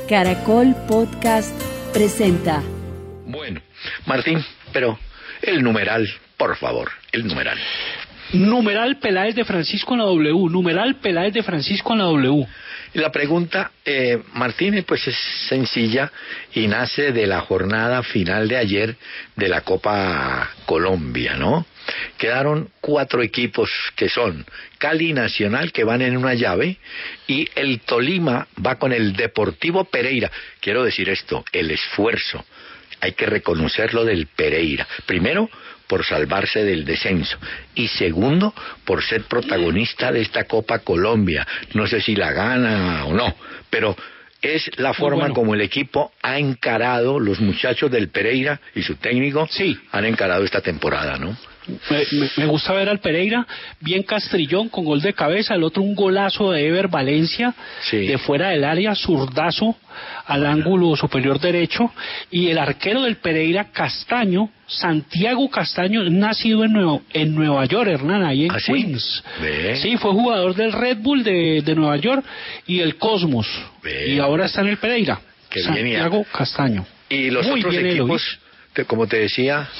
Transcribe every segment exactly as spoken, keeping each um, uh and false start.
Caracol Podcast presenta. Bueno, Martín, pero el numeral, por favor, el numeral. Numeral Peláez de Francisco en la W, numeral Peláez de Francisco en la W. La pregunta, eh, Martín, pues es sencilla y nace de la jornada final de ayer de la Copa Colombia, ¿no? Quedaron cuatro equipos que son Cali Nacional, que van en una llave, y el Tolima va con el Deportivo Pereira. Quiero decir esto, el esfuerzo, hay que reconocerlo del Pereira. Primero, por salvarse del descenso, y segundo, por ser protagonista de esta Copa Colombia. No sé si la gana o no, pero es la forma bueno. como el equipo ha encarado, los muchachos del Pereira y su técnico sí. han encarado esta temporada, ¿no? Me, me, me gusta ver al Pereira bien Castrillón con gol de cabeza, el otro un golazo de Ever Valencia sí. de fuera del área, zurdazo al bueno. ángulo superior derecho, y el arquero del Pereira, Castaño, Santiago Castaño, nacido en Nueva, en Nueva York, Hernán, ahí en ¿Ah, Queens. Sí? sí, fue jugador del Red Bull de, de Nueva York y el Cosmos, Ve. y ahora está en el Pereira. Qué Santiago bien, Castaño. Y los Muy otros bien equipos, te, como te decía,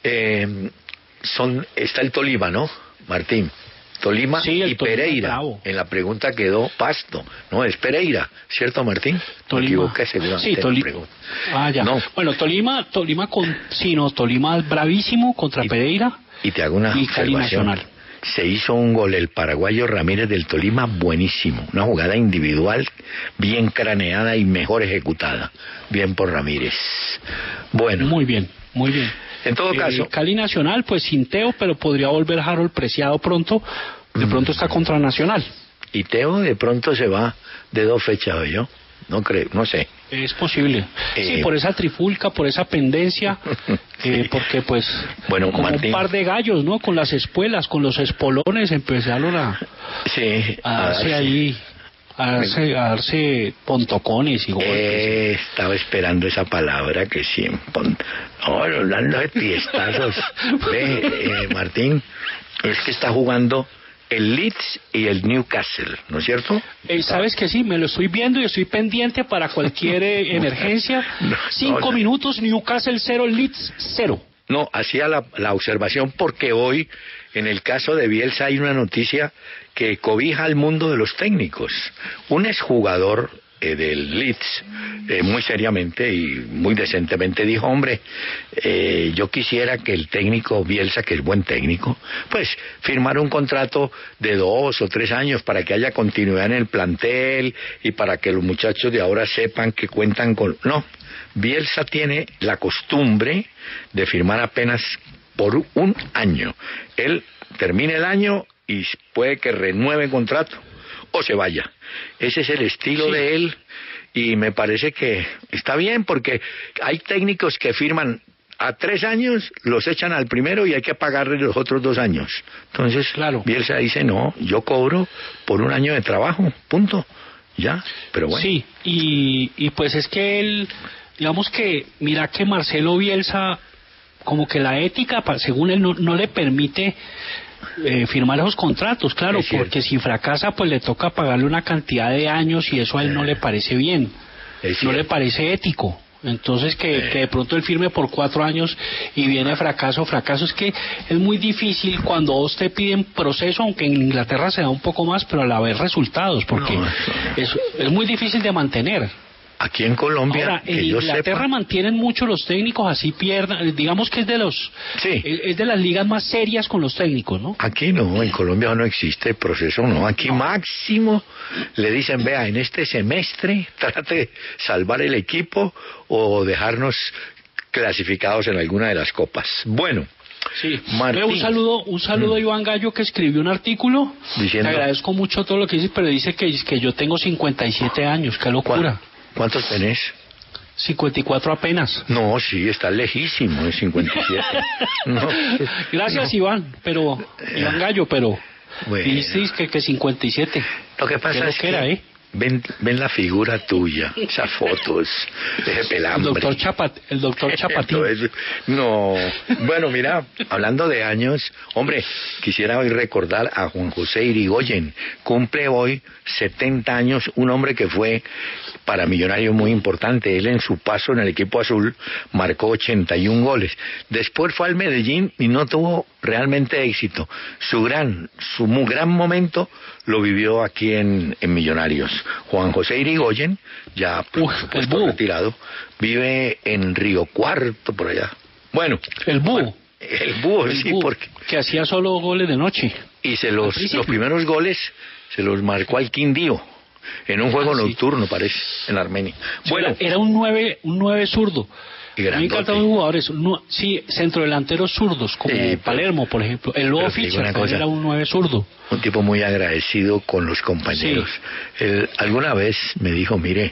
eh, son está el Tolima, ¿no, Martín? Tolima sí, y Tolima Pereira. Bravo. En la pregunta quedó Pasto, no, es Pereira, ¿cierto, Martín? Tolima. Sí, Tolima. Ah, ya. No. Bueno, Tolima, Tolima con, sí, no, Tolima bravísimo contra y, Pereira. Y te hago una y Cali Nacional. Se hizo un gol el paraguayo Ramírez del Tolima buenísimo, una jugada individual bien craneada y mejor ejecutada. Bien por Ramírez. Bueno. Muy bien, muy bien. En todo eh, caso... Cali Nacional, pues sin Teo, pero podría volver Harold Preciado pronto. De pronto está contra Nacional. Y Teo de pronto se va de dos fechas, yo no creo, no sé. Es posible. Eh... Sí, por esa trifulca, por esa pendencia, sí. eh, porque pues bueno, como Martín... un par de gallos, ¿no? Con las espuelas, con los espolones, empezaron a, sí, a darse a ahí... A darse, a darse pontocones y golpes. Eh, estaba esperando esa palabra que siempre... No, hablando de fiestazos. Ve, eh, Martín, es que está jugando el Leeds y el Newcastle, ¿no es cierto? Eh, Sabes que sí, me lo estoy viendo y estoy pendiente para cualquier eh, emergencia. No, Cinco no, no. minutos, Newcastle cero, Leeds cero. No, hacía la, la observación porque hoy, en el caso de Bielsa, hay una noticia que cobija al mundo de los técnicos. Un exjugador eh, del Leeds, eh, muy seriamente y muy decentemente dijo, hombre, eh, yo quisiera que el técnico Bielsa, que es buen técnico, pues firmara un contrato de dos o tres años para que haya continuidad en el plantel y para que los muchachos de ahora sepan que cuentan con... No, Bielsa tiene la costumbre de firmar apenas por un año. Él termina el año y puede que renueve contrato o se vaya. Ese es el estilo sí. de él, y me parece que está bien, porque hay técnicos que firman a tres años, los echan al primero y hay que pagarle los otros dos años. Entonces, claro. Bielsa dice, no, yo cobro por un año de trabajo, punto. Ya, pero bueno. Sí, y, y pues es que él, digamos que, mira que Marcelo Bielsa, como que la ética, según él, no, no le permite eh, firmar esos contratos, claro, porque si fracasa, pues le toca pagarle una cantidad de años y eso a él no le parece bien, no le parece ético. Entonces que, eh. que de pronto él firme por cuatro años y viene fracaso, fracaso. Es que es muy difícil cuando vos te piden proceso, aunque en Inglaterra se da un poco más, pero a la vez resultados, porque no, es, es muy difícil de mantener. Aquí en Colombia, ahora, en que yo Inglaterra sepa... mantienen mucho los técnicos, así pierdan, digamos que es de los sí. es de las ligas más serias con los técnicos, ¿no? Aquí no, en Colombia no existe proceso, no, aquí no. Máximo le dicen, vea, en este semestre trate de salvar el equipo o dejarnos clasificados en alguna de las copas. Bueno, sí, Martín. un saludo, un saludo mm. a Iván Gallo, que escribió un artículo. Diciendo... Te agradezco mucho todo lo que dices, pero dice que, que yo tengo cincuenta y siete años, qué locura. ¿Cuántos tenés? cincuenta y cuatro apenas. No, sí, está lejísimo, es cincuenta y siete. No, Gracias, no. Iván, pero Iván Gallo, pero bueno. Dices que, que cincuenta y siete. Lo que pasa es que, era, ¿eh? ven, ven la figura tuya, esas fotos, ese pelambre. El doctor Chapat, el doctor Chapatín. No, bueno, mira, hablando de años, hombre, quisiera hoy recordar a Juan José Irigoyen. Cumple hoy setenta años, un hombre que fue para Millonarios muy importante. Él en su paso en el equipo azul marcó ochenta y un goles. Después fue al Medellín y no tuvo realmente éxito. Su gran, su muy gran momento lo vivió aquí en, en Millonarios. Juan José Irigoyen, ya por supuesto retirado, vive en Río Cuarto, por allá. Bueno, el búho. Bueno, el búho, el sí, búho, porque... que hacía solo goles de noche. Y se los, los primeros goles se los marcó al Quindío, en un juego ah, sí. nocturno, parece, en Armenia. Sí, bueno, era, era un nueve, un nueve zurdo. Me encantan los jugadores, no, sí, centrodelanteros zurdos, como sí, Palermo, por ejemplo. El Lobo Fischer era un nueve zurdo. Un tipo muy agradecido con los compañeros. Sí. Él alguna vez me dijo, mire,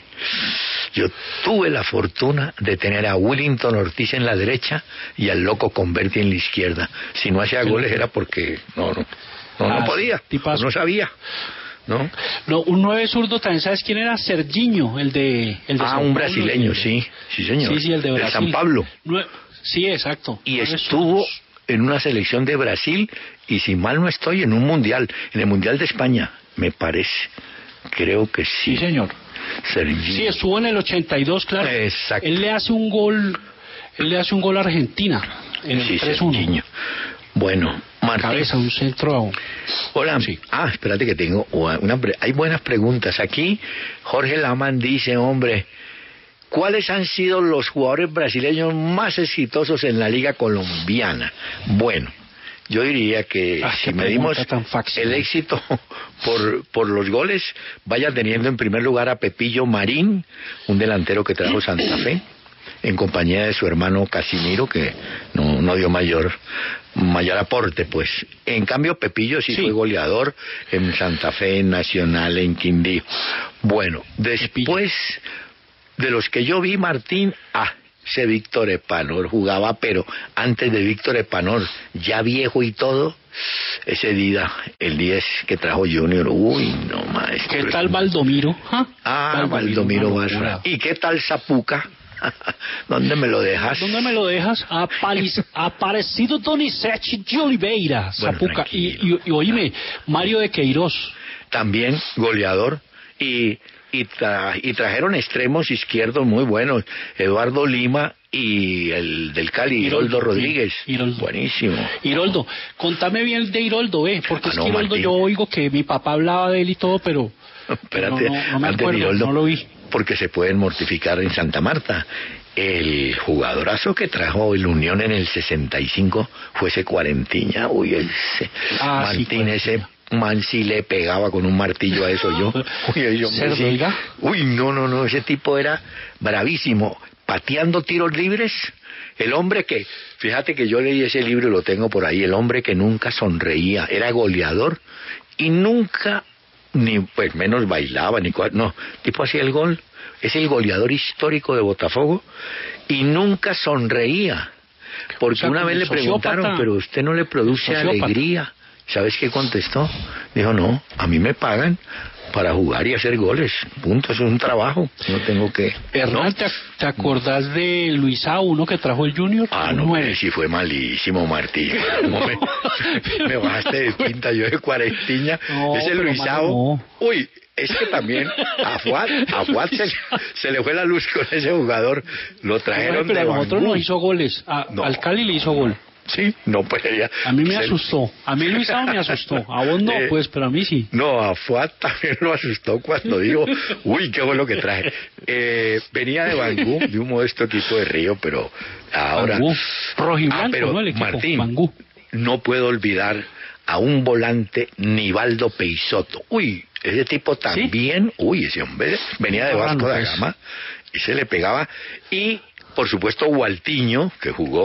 yo tuve la fortuna de tener a Willington Ortiz en la derecha y al Loco Converti en la izquierda. Si no hacía sí. goles era porque no, no, no, ah, no podía, no sabía. ¿No? No, un nueve zurdo también, ¿sabes quién era? Serginho, el de... El de ah, San un Pablo, brasileño, el, sí, sí señor. Sí, sí, el de Brasil. De San Pablo. Nue... Sí, exacto. Y nueve estuvo zurdos. En una selección de Brasil y si mal no estoy, en un mundial, en el Mundial de España, me parece. Creo que sí. Sí, señor. Serginho. Sí, estuvo en el ochenta y dos, claro. Exacto. Él le hace un gol, él le hace un gol a Argentina en el sí, tres uno. Serginho. Bueno, Martín. Cabeza, un centro. Hola. Sí. Ah, espérate que tengo una. Hay buenas preguntas. Aquí Jorge Laman dice, hombre, ¿cuáles han sido los jugadores brasileños más exitosos en la liga colombiana? Bueno, yo diría que ah, si medimos el éxito por, por los goles, vaya teniendo en primer lugar a Pepillo Marín, un delantero que trajo Santa Fe, en compañía de su hermano Casimiro, que no, no dio mayor mayor aporte, pues. En cambio, Pepillo sí, sí. fue goleador en Santa Fe, en Nacional, en Quindío. Bueno, después de los que yo vi, Martín, ah, ese Víctor Epanor jugaba, pero antes de Víctor Epanor, ya viejo y todo, ese Dida, el diez que trajo Junior, uy, no maestro. ¿Qué tal Valdomiro? ¿Ah? Ah, Valdomiro Barra. ¿Y qué tal Zapuca? ¿Dónde me lo dejas? ¿Dónde me lo dejas? Aparic Aparecido Donizete de Oliveira, bueno, Zapuca. Y, y, y oíme, Mario de Queiroz. También goleador. Y, y, tra y trajeron extremos izquierdos muy buenos. Eduardo Lima y el del Cali, Hiroldo, Hiroldo Rodríguez. Sí, Hiroldo. Buenísimo. Hiroldo, contame bien de Hiroldo, eh, porque ah, es no, que Hiroldo Martín. Yo oigo que mi papá hablaba de él y todo, pero... Espérate, pero no, no me acuerdo, Hiroldo, no lo vi. Porque se pueden mortificar en Santa Marta. El jugadorazo que trajo el Unión en el sesenta y cinco fue ese Cuarentiña. Uy, ese ah, Martín, sí, ese man sí le pegaba con un martillo a eso yo. Uy, yo me sí. Uy, no, no, no, ese tipo era bravísimo, pateando tiros libres. El hombre que, fíjate que yo leí ese libro y lo tengo por ahí, el hombre que nunca sonreía, era goleador y nunca, ni pues menos bailaba, ni cual, no, tipo hacía el gol. Es el goleador histórico de Botafogo y nunca sonreía. Porque o sea, una vez le preguntaron, pero usted no le produce alegría. ¿Sabes qué contestó? Dijo, no, a mí me pagan para jugar y hacer goles. Punto, eso es un trabajo. No tengo que... Hernán, ¿no? ¿te, ¿te acordás de Luisao, uno que trajo el Junior? Ah, no, nueve. Sí fue malísimo, Martín. No, me, me bajaste de pinta, yo de Cuarentiña. No, ese Luisao... No. Uy... Es que también a Fuad, a Fuad se, se le fue la luz con ese jugador. Lo trajeron no, pero de a nosotros no hizo goles. A, no. Al Cali le hizo gol. Sí, no, pues ella... A mí me se... asustó. A mí Luisao me asustó. A vos no, eh, pues, pero a mí sí. No, a Fuad también lo asustó cuando digo, uy, qué bueno que traje. Eh, venía de Bangú, de un modesto equipo de Río, pero ahora... Bangú. Rojiblanco, ah, pero, ¿no? El equipo. Martín, Bangú. No puedo olvidar a un volante, Nivaldo Peixoto. Uy, ese tipo también, ¿sí? Uy, ese hombre venía de Vasco da Gama y se le pegaba. Y, por supuesto, Gualtiño, que jugó,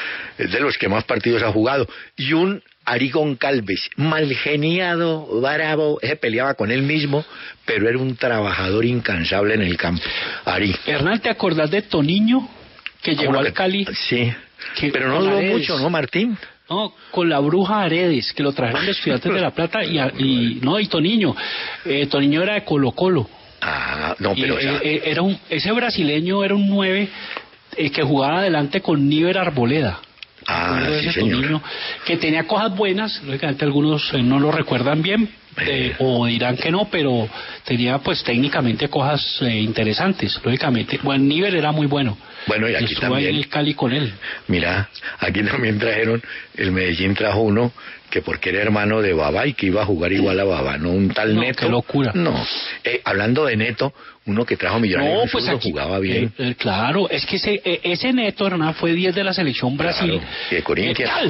es de los que más partidos ha jugado. Y un Ari Goncalves, malgeniado, bravo, ese peleaba con él mismo, pero era un trabajador incansable en el campo. Ari. Hernán, ¿te acordás de Toniño, que llegó al Cali? Sí, que pero no duró mucho, ¿no, Martín? No, con la Bruja Aredes, que lo trajeron de Estudiantes de La Plata, y, y no, y Toniño. Eh, Toniño era de Colo Colo. Ah, no, Y, pero... eh, o sea, eh, era un, ese brasileño era un nueve eh, que jugaba adelante con Níver Arboleda. Ah, de sí, ese señor. Toniño, que tenía cosas buenas, lógicamente algunos eh, no lo recuerdan bien, eh, o dirán que no, pero tenía pues técnicamente cosas eh, interesantes, lógicamente. Bueno, Níver era muy bueno. Bueno, y Yo aquí estuve también. ahí en el Cali con él. Mira, aquí también trajeron, el Medellín trajo uno que porque era hermano de Babá y que iba a jugar igual a Babá, ¿no? Un tal No, Neto. qué locura. No, eh, hablando de Neto, uno que trajo Millonarios, No, pues zurdo, aquí, jugaba bien. eh, eh, claro, es que ese, eh, ese Neto, Hernán, fue diez de la selección Brasil. Claro, y de Corinthians. Eh, Gal,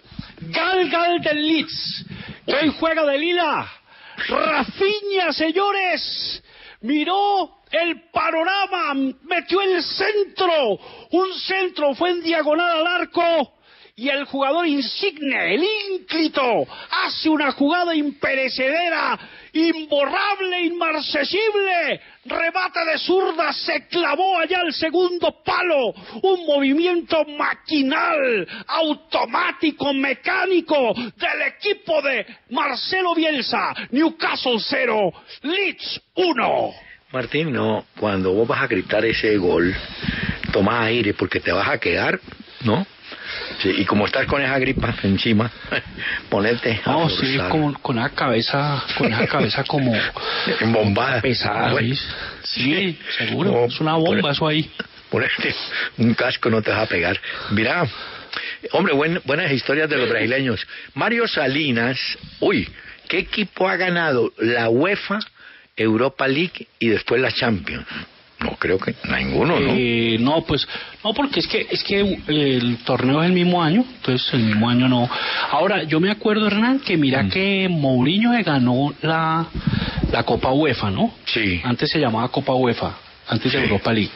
Gal, Gal del Leeds, que hoy juega de lila. Rafinha, señores, miró el panorama, metió el centro, un centro fue en diagonal al arco. Y el jugador insigne, el ínclito, hace una jugada imperecedera, imborrable, inmarcesible. Remate de zurda, se clavó allá al segundo palo. Un movimiento maquinal, automático, mecánico del equipo de Marcelo Bielsa. Newcastle cero, Leeds uno. Martín, no, cuando vos vas a gritar ese gol, toma aire porque te vas a quedar, ¿no? Sí, y como estás con esa gripa encima, ponete a No, sí, forzar. con, con esa cabeza, con esa cabeza como embombada. pesada, Bueno, ¿sí? Sí, seguro, No, es una bomba pone- eso ahí. Ponerte un casco no te vas a pegar. Mira, hombre, buen- buenas historias de los brasileños. Mario Salinas, uy, ¿qué equipo ha ganado la UEFA, Europa League y después la Champions? No, creo que ninguno, ¿no? Eh, no, pues, no, porque es que es que eh, el torneo es el mismo año, entonces el mismo año no. Ahora, yo me acuerdo, Hernán, que mira Mm. que Mourinho se ganó la, la Copa UEFA, ¿no? Sí. Antes se llamaba Copa UEFA, antes de Sí. Europa League.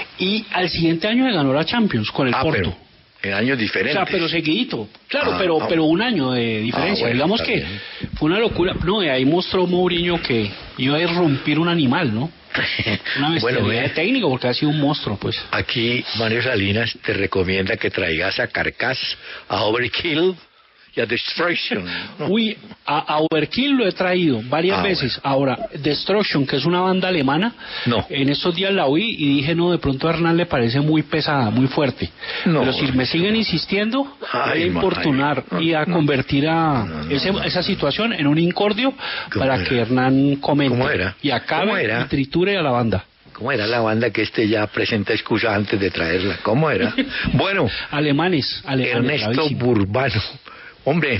Y al siguiente año se ganó la Champions con el Ah, Porto. pero en años O diferentes. sea, pero seguidito, claro, Ah, pero ah, pero un año de diferencia. bueno, Digamos está que bien. fue una locura. No, y ahí mostró Mourinho que iba a irrumpir un animal, ¿no? Una bestialidad Bueno, de ve, técnico, porque ha sido un monstruo, pues. aquí Mario Salinas te recomienda que traigas a Carcass, a Overkill y a Destruction. ¿no? Uy, a, a Overkill lo he traído varias Ah, veces. Ahora, Destruction, que es una banda alemana, No. en estos días la oí y dije, no, de pronto a Hernán le parece muy pesada, muy fuerte. No. Pero si me siguen insistiendo, Ay, voy a ma- importunar ay, y a no. convertir a No, no, ese- no. esa situación en un incordio ¿Cómo para era? que Hernán comente. ¿Cómo era? Y ¿Cómo acabe era? y triture a la banda. ¿Cómo era la banda que este ya presenta excusa antes de traerla? ¿Cómo era? Bueno, Alemanes, alemanes. Ernesto bravísimo. Burbano. Hombre,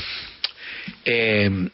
eh,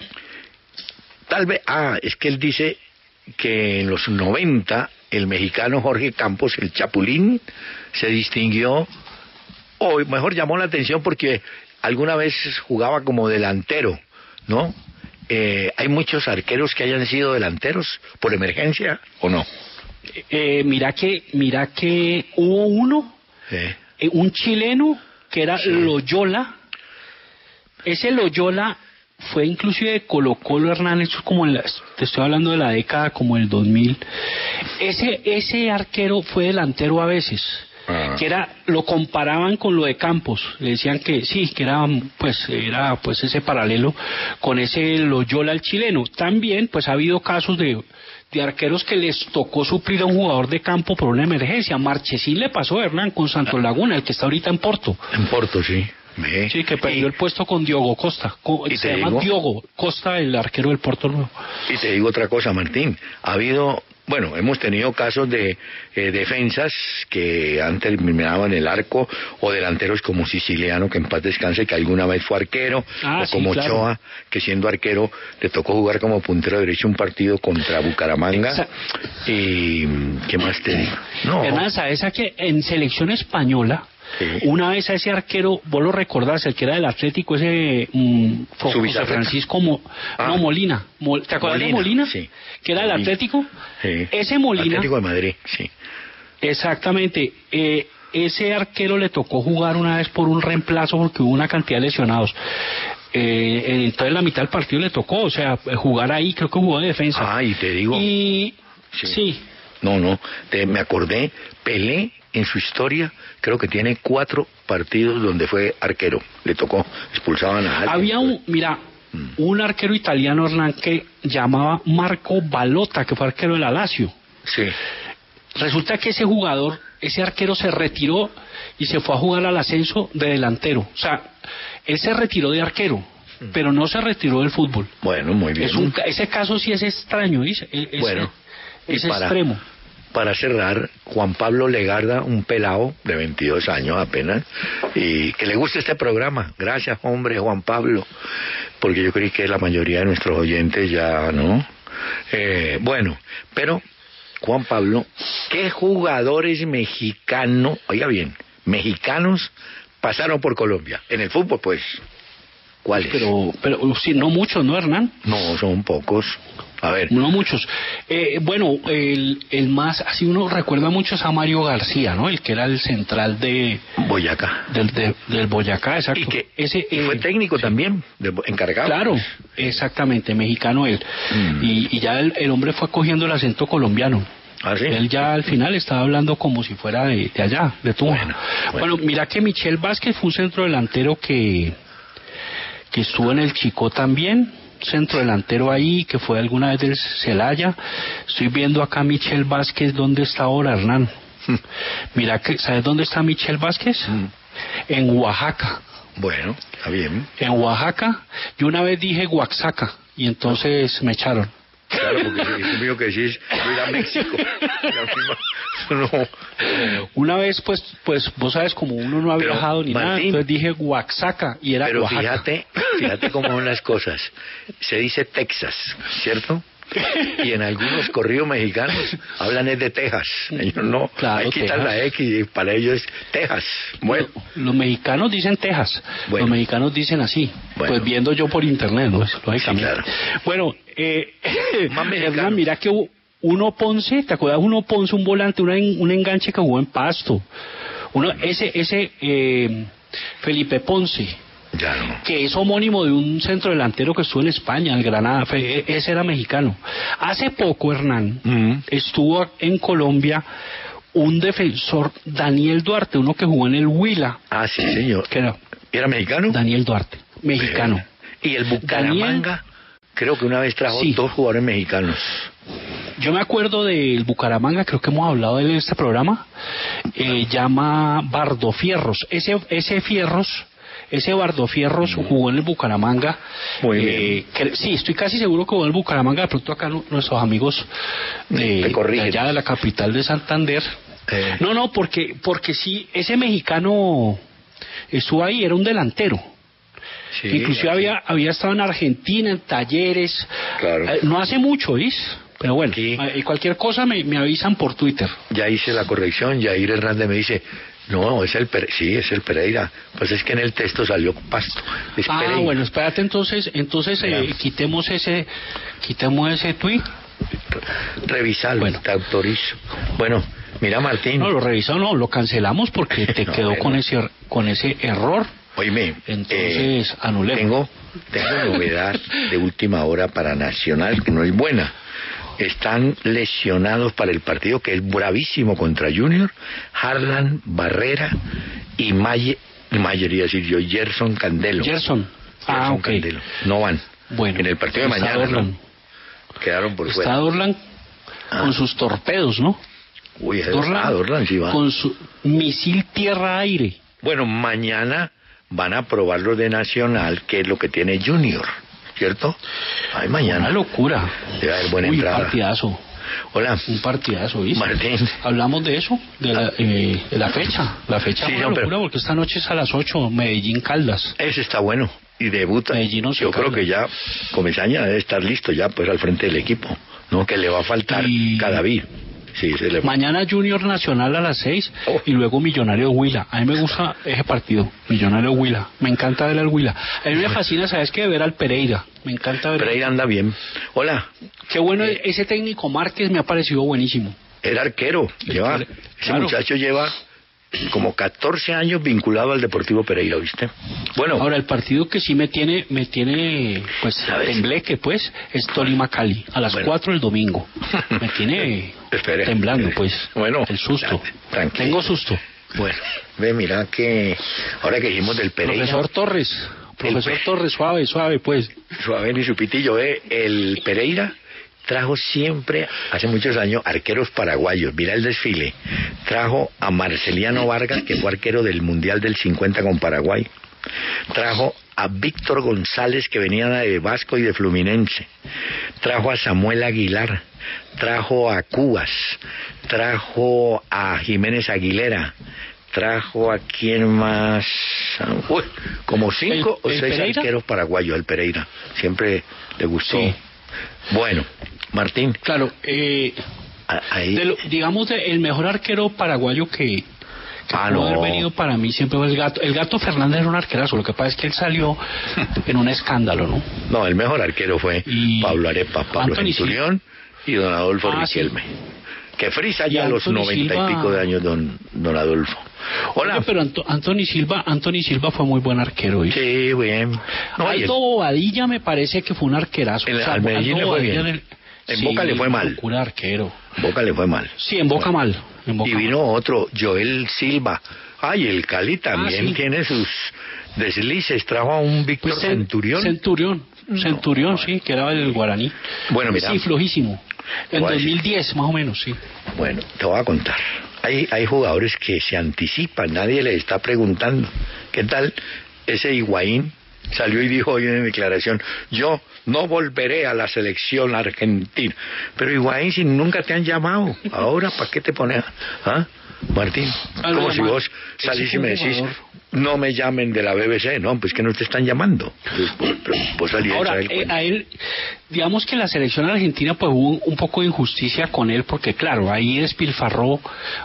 tal vez... Ah, es que él dice que en los noventa el mexicano Jorge Campos, el Chapulín, se distinguió, o mejor llamó la atención porque alguna vez jugaba como delantero, ¿no? Eh, ¿Hay muchos arqueros que hayan sido delanteros por emergencia o no? Eh, mira que, mira que hubo uno, Eh, eh, un chileno que era Sí. Loyola. Ese Loyola fue inclusive de Colo Colo, Hernán, eso es como en la, te estoy hablando de la década como el dos mil. Ese, ese arquero fue delantero a veces. Ah. Que era, lo comparaban con lo de Campos, le decían que sí, que era pues era pues ese paralelo con ese Loyola el chileno. También pues ha habido casos de, de arqueros que les tocó suplir a un jugador de campo por una emergencia. Marchesín le pasó, Hernán, con Santos Laguna, el que está ahorita en Porto. En Porto, sí. Ve. Sí, que perdió Y- el puesto con Diogo Costa. Co- ¿Y se te llama digo? Diogo Costa, el arquero del Porto Nuevo. Y te digo otra cosa, Martín. Ha habido, bueno, hemos tenido casos de eh, defensas que han terminado en el arco, o delanteros como Siciliano, que en paz descanse, que alguna vez fue arquero, Ah, o sí, como claro. Ochoa, que siendo arquero le tocó jugar como puntero derecho un partido contra Bucaramanga. Exa- Y ¿qué más te digo? No. Hernán, ¿sabes a que en selección española, Sí. una vez a ese arquero, vos lo recordás, el que era del Atlético, ese mm, José Zubizarreta. Francisco Mo- Ah. no, Molina. Mol- ¿Te acuerdas Molina, de Molina? sí. Que era del Molina. Atlético. Sí. Ese Molina, Atlético de Madrid, sí. exactamente. Eh, ese arquero le tocó jugar una vez por un reemplazo porque hubo una cantidad de lesionados. Eh, entonces la mitad del partido le tocó, o sea, jugar ahí, creo que jugó de defensa. Ah, y te digo... Y Sí. sí. No, no, te, me acordé, Pelé en su historia creo que tiene cuatro partidos donde fue arquero, le tocó, expulsaban a alguien. Había un, mira, Mm. Un arquero italiano, Hernán, que llamaba Marco Balota, que fue arquero de la Lazio. Sí. Resulta que ese jugador, ese arquero se retiró y se fue a jugar al ascenso de delantero. O sea, él se retiró de arquero, pero no se retiró del fútbol. Bueno, muy bien. Es un, ese caso sí es extraño, ¿sí? Es, bueno, es y para, extremo. Para cerrar, Juan Pablo Legarda, un pelado de veintidós años apenas, y que le guste este programa. Gracias, hombre, Juan Pablo, porque yo creí que la mayoría de nuestros oyentes ya, ¿no? Eh, bueno, pero... Juan Pablo, ¿qué jugadores mexicanos, oiga bien, mexicanos pasaron por Colombia? En el fútbol, pues, ¿cuáles? Pero, pero sí, no muchos, ¿no, Hernán? No, son pocos. A ver. No muchos. Eh, bueno, el, el más, así uno recuerda mucho es a Mario García, ¿no? El que era el central de... Boyacá. Del, de, del Boyacá, exacto. Y que Ese, y eh, fue técnico sí. también, de, encargado. Claro, pues. exactamente, mexicano él. Mm. Y, y ya el, el hombre fue cogiendo el acento colombiano. ¿Ah, sí? Él ya al final estaba hablando como si fuera de, de allá, de Tunja. Bueno, bueno. bueno, mira que Michel Vázquez fue un centro delantero que, que estuvo en el Chicó también, centro delantero ahí, que fue alguna vez del Celaya. Estoy viendo acá Michel Vázquez, ¿dónde está ahora, Hernán? Mira que, ¿sabes dónde está Michel Vázquez? Mm. En Oaxaca. Bueno, está bien. En Oaxaca, yo una vez dije Oaxaca, y entonces me echaron. Claro, porque es mío que decís, voy a México. No, no. Una vez, pues, pues vos sabes, como uno no ha Pero, viajado ni Martín, nada, entonces dije Oaxaca y era Pero Oaxaca. fíjate, fíjate cómo son las cosas. Se dice Texas, ¿cierto? Y en algunos corridos mexicanos hablan es de Texas. Ellos no, Claro, hay que quitar Texas. la X y para ellos es Texas. Bueno, Los, los mexicanos dicen Texas, Bueno. los mexicanos dicen así, Bueno. pues viendo yo por internet, ¿no? Lógicamente. claro. Bueno, eh, Más mexicano. Hernán, mira que Uno Ponce, ¿te acuerdas? Uno Ponce, un volante, una, un enganche que jugó en Pasto. Uno, ese, ese eh, Felipe Ponce, ya no. que es homónimo de un centro delantero que estuvo en España, el Granada, fue, ese era mexicano. Hace poco, Hernán, Mm. estuvo en Colombia un defensor, Daniel Duarte, uno que jugó en el Huila. Ah, sí, señor. Que era ¿Era mexicano? Daniel Duarte, mexicano. Y el Bucaramanga, creo que una vez trajo Sí. dos jugadores mexicanos. Yo me acuerdo del Bucaramanga, creo que hemos hablado de él en este programa, eh, llama Bardo Fierros. Ese, ese Fierros, ese Bardo Fierros jugó en el Bucaramanga. Muy eh, bien. que- sí, estoy casi seguro que jugó en el Bucaramanga. De pronto acá no- nuestros amigos de, Te corrigen. de allá de la capital de Santander. Eh. No, no, porque, porque sí, ese mexicano estuvo ahí, era un delantero. Sí, Inclusive así. había, había estado en Argentina, en talleres. Claro. Eh, no hace mucho, ¿viste? Pero bueno, Aquí. eh, cualquier cosa me, me avisan por Twitter. Ya hice la corrección, Yair Hernández me dice, no, es el Pere- sí, es el Pereira. Pues es que en el texto salió Pasto. Es Ah, Pereira. bueno, espérate entonces, entonces eh, Veamos. quitemos ese, quitemos ese tweet. Revisalo, Bueno. te autorizo. Bueno, mira Martín. No, lo revisó, no, lo cancelamos porque te No, quedó bueno. con ese, con ese error. Oíme, Entonces, eh, anulemos. tengo, tengo novedad de última hora para Nacional, que no es buena. Están lesionados para el partido, que es bravísimo contra Junior, Harlan Barrera y Mayer, Mayer iba a decir yo, Gerson Candelo. Gerson. Ah, Gerson ok. Candelo. No van. Bueno. En el partido de está mañana, Dorlan. ¿no? Quedaron por Está fuera. Dorlan Ah. con sus torpedos, ¿no? Uy, ese- Dorlan, ah, Dorlan sí va. con su misil tierra-aire. Bueno, mañana van a probar los de Nacional, que es lo que tiene Junior, ¿cierto? Ay, mañana. Una locura. Debe haber buena Uy, entrada. partidazo. Hola. Un partidazo, ¿viste? Martín. Hablamos de eso, de la, eh, de la fecha. La fecha Sí, fue una no, pero- locura porque esta noche es a las ocho, Medellín Caldas. Ese está bueno. Y debuta. Medellín Once Yo creo Caldas. que ya Comesaña debe estar listo ya pues al frente del equipo. No, que le va a faltar Y- Cadavid. Sí, se le va. Mañana Junior Nacional a las seis Oh. y luego Millonario Huila. A mí me gusta ese partido, Millonario Huila. Me encanta ver al Huila. A mí me fascina, ¿sabes qué? Ver al Pereira. Me encanta ver. Pereira anda bien. Hola. Qué bueno, Eh. ese técnico Márquez me ha parecido buenísimo. Era arquero. El Lleva, Pere- ese claro. muchacho lleva como catorce años vinculado al Deportivo Pereira, ¿viste? Bueno. Ahora, el partido que sí me tiene, me tiene, pues, ¿Sabes? tembleque, pues, es Tolima Cali, a las Bueno. cuatro del domingo. Me tiene Espere, temblando, espere. pues. Bueno, El susto. tranquilo. Tengo susto. Bueno, ve, mira que ahora que dijimos del Pereira. Profesor Torres, Profesor Torres, suave, suave, pues. Suave ni su pitillo, ¿eh? El Pereira trajo siempre, hace muchos años, arqueros paraguayos. Mira el desfile. Trajo a Marceliano Vargas, que fue arquero del Mundial del cincuenta con Paraguay. Trajo a Víctor González, que venía de Vasco y de Fluminense. Trajo a Samuel Aguilar. Trajo a Cubas. Trajo a Jiménez Aguilera. Trajo a quién más, uy, como cinco el, o el seis Pereira? Arqueros paraguayos, el Pereira. Siempre le gustó. Sí. Bueno, Martín. Claro, eh, ahí. De lo, digamos, de, el mejor arquero paraguayo que, que ah, pudo no. haber venido para mí siempre fue el Gato. El Gato Fernández era un arquerazo, lo que pasa es que él salió en un escándalo, ¿no? No, el mejor arquero fue y Pablo Arepa, Pablo Centurión y don Adolfo ah, Riquelme. Sí. Que frisa ya a los noventa Silva... y pico de años, don, don Adolfo. Hola. Oye, pero Anto, Anthony Silva, Anthony Silva fue muy buen arquero. ¿sí? Sí, bien. No, Aldo el... Bobadilla me parece que fue un arquerazo. El, o sea, al Medellín le fue bien. En, el... en sí, Boca le fue mal. Un arquero. Boca le fue mal. Sí, en Boca mal. En Boca y vino mal. otro, Joel Silva. Ay, el Cali también ah, sí. tiene sus deslices. Trajo a un Víctor pues Centurión. Centurión. No, Centurión, no, sí, que era el guaraní. Bueno, mira. Sí, flojísimo. En dos mil diez, más o menos, sí. Bueno, te voy a contar. Hay, hay jugadores que se anticipan, nadie le está preguntando. ¿Qué tal ese Higuaín? Salió y dijo hoy en declaración, yo no volveré a la selección argentina. Pero Higuaín, si nunca te han llamado, ahora, ¿para qué te pones? ¿Ah? Martín, ah, como si vos salís y me decís, no me llamen de la B B C, no, pues que no te están llamando. Pues, pues, pues ahora, eh, a él, digamos que la selección argentina pues hubo un poco de injusticia con él, porque claro, ahí despilfarró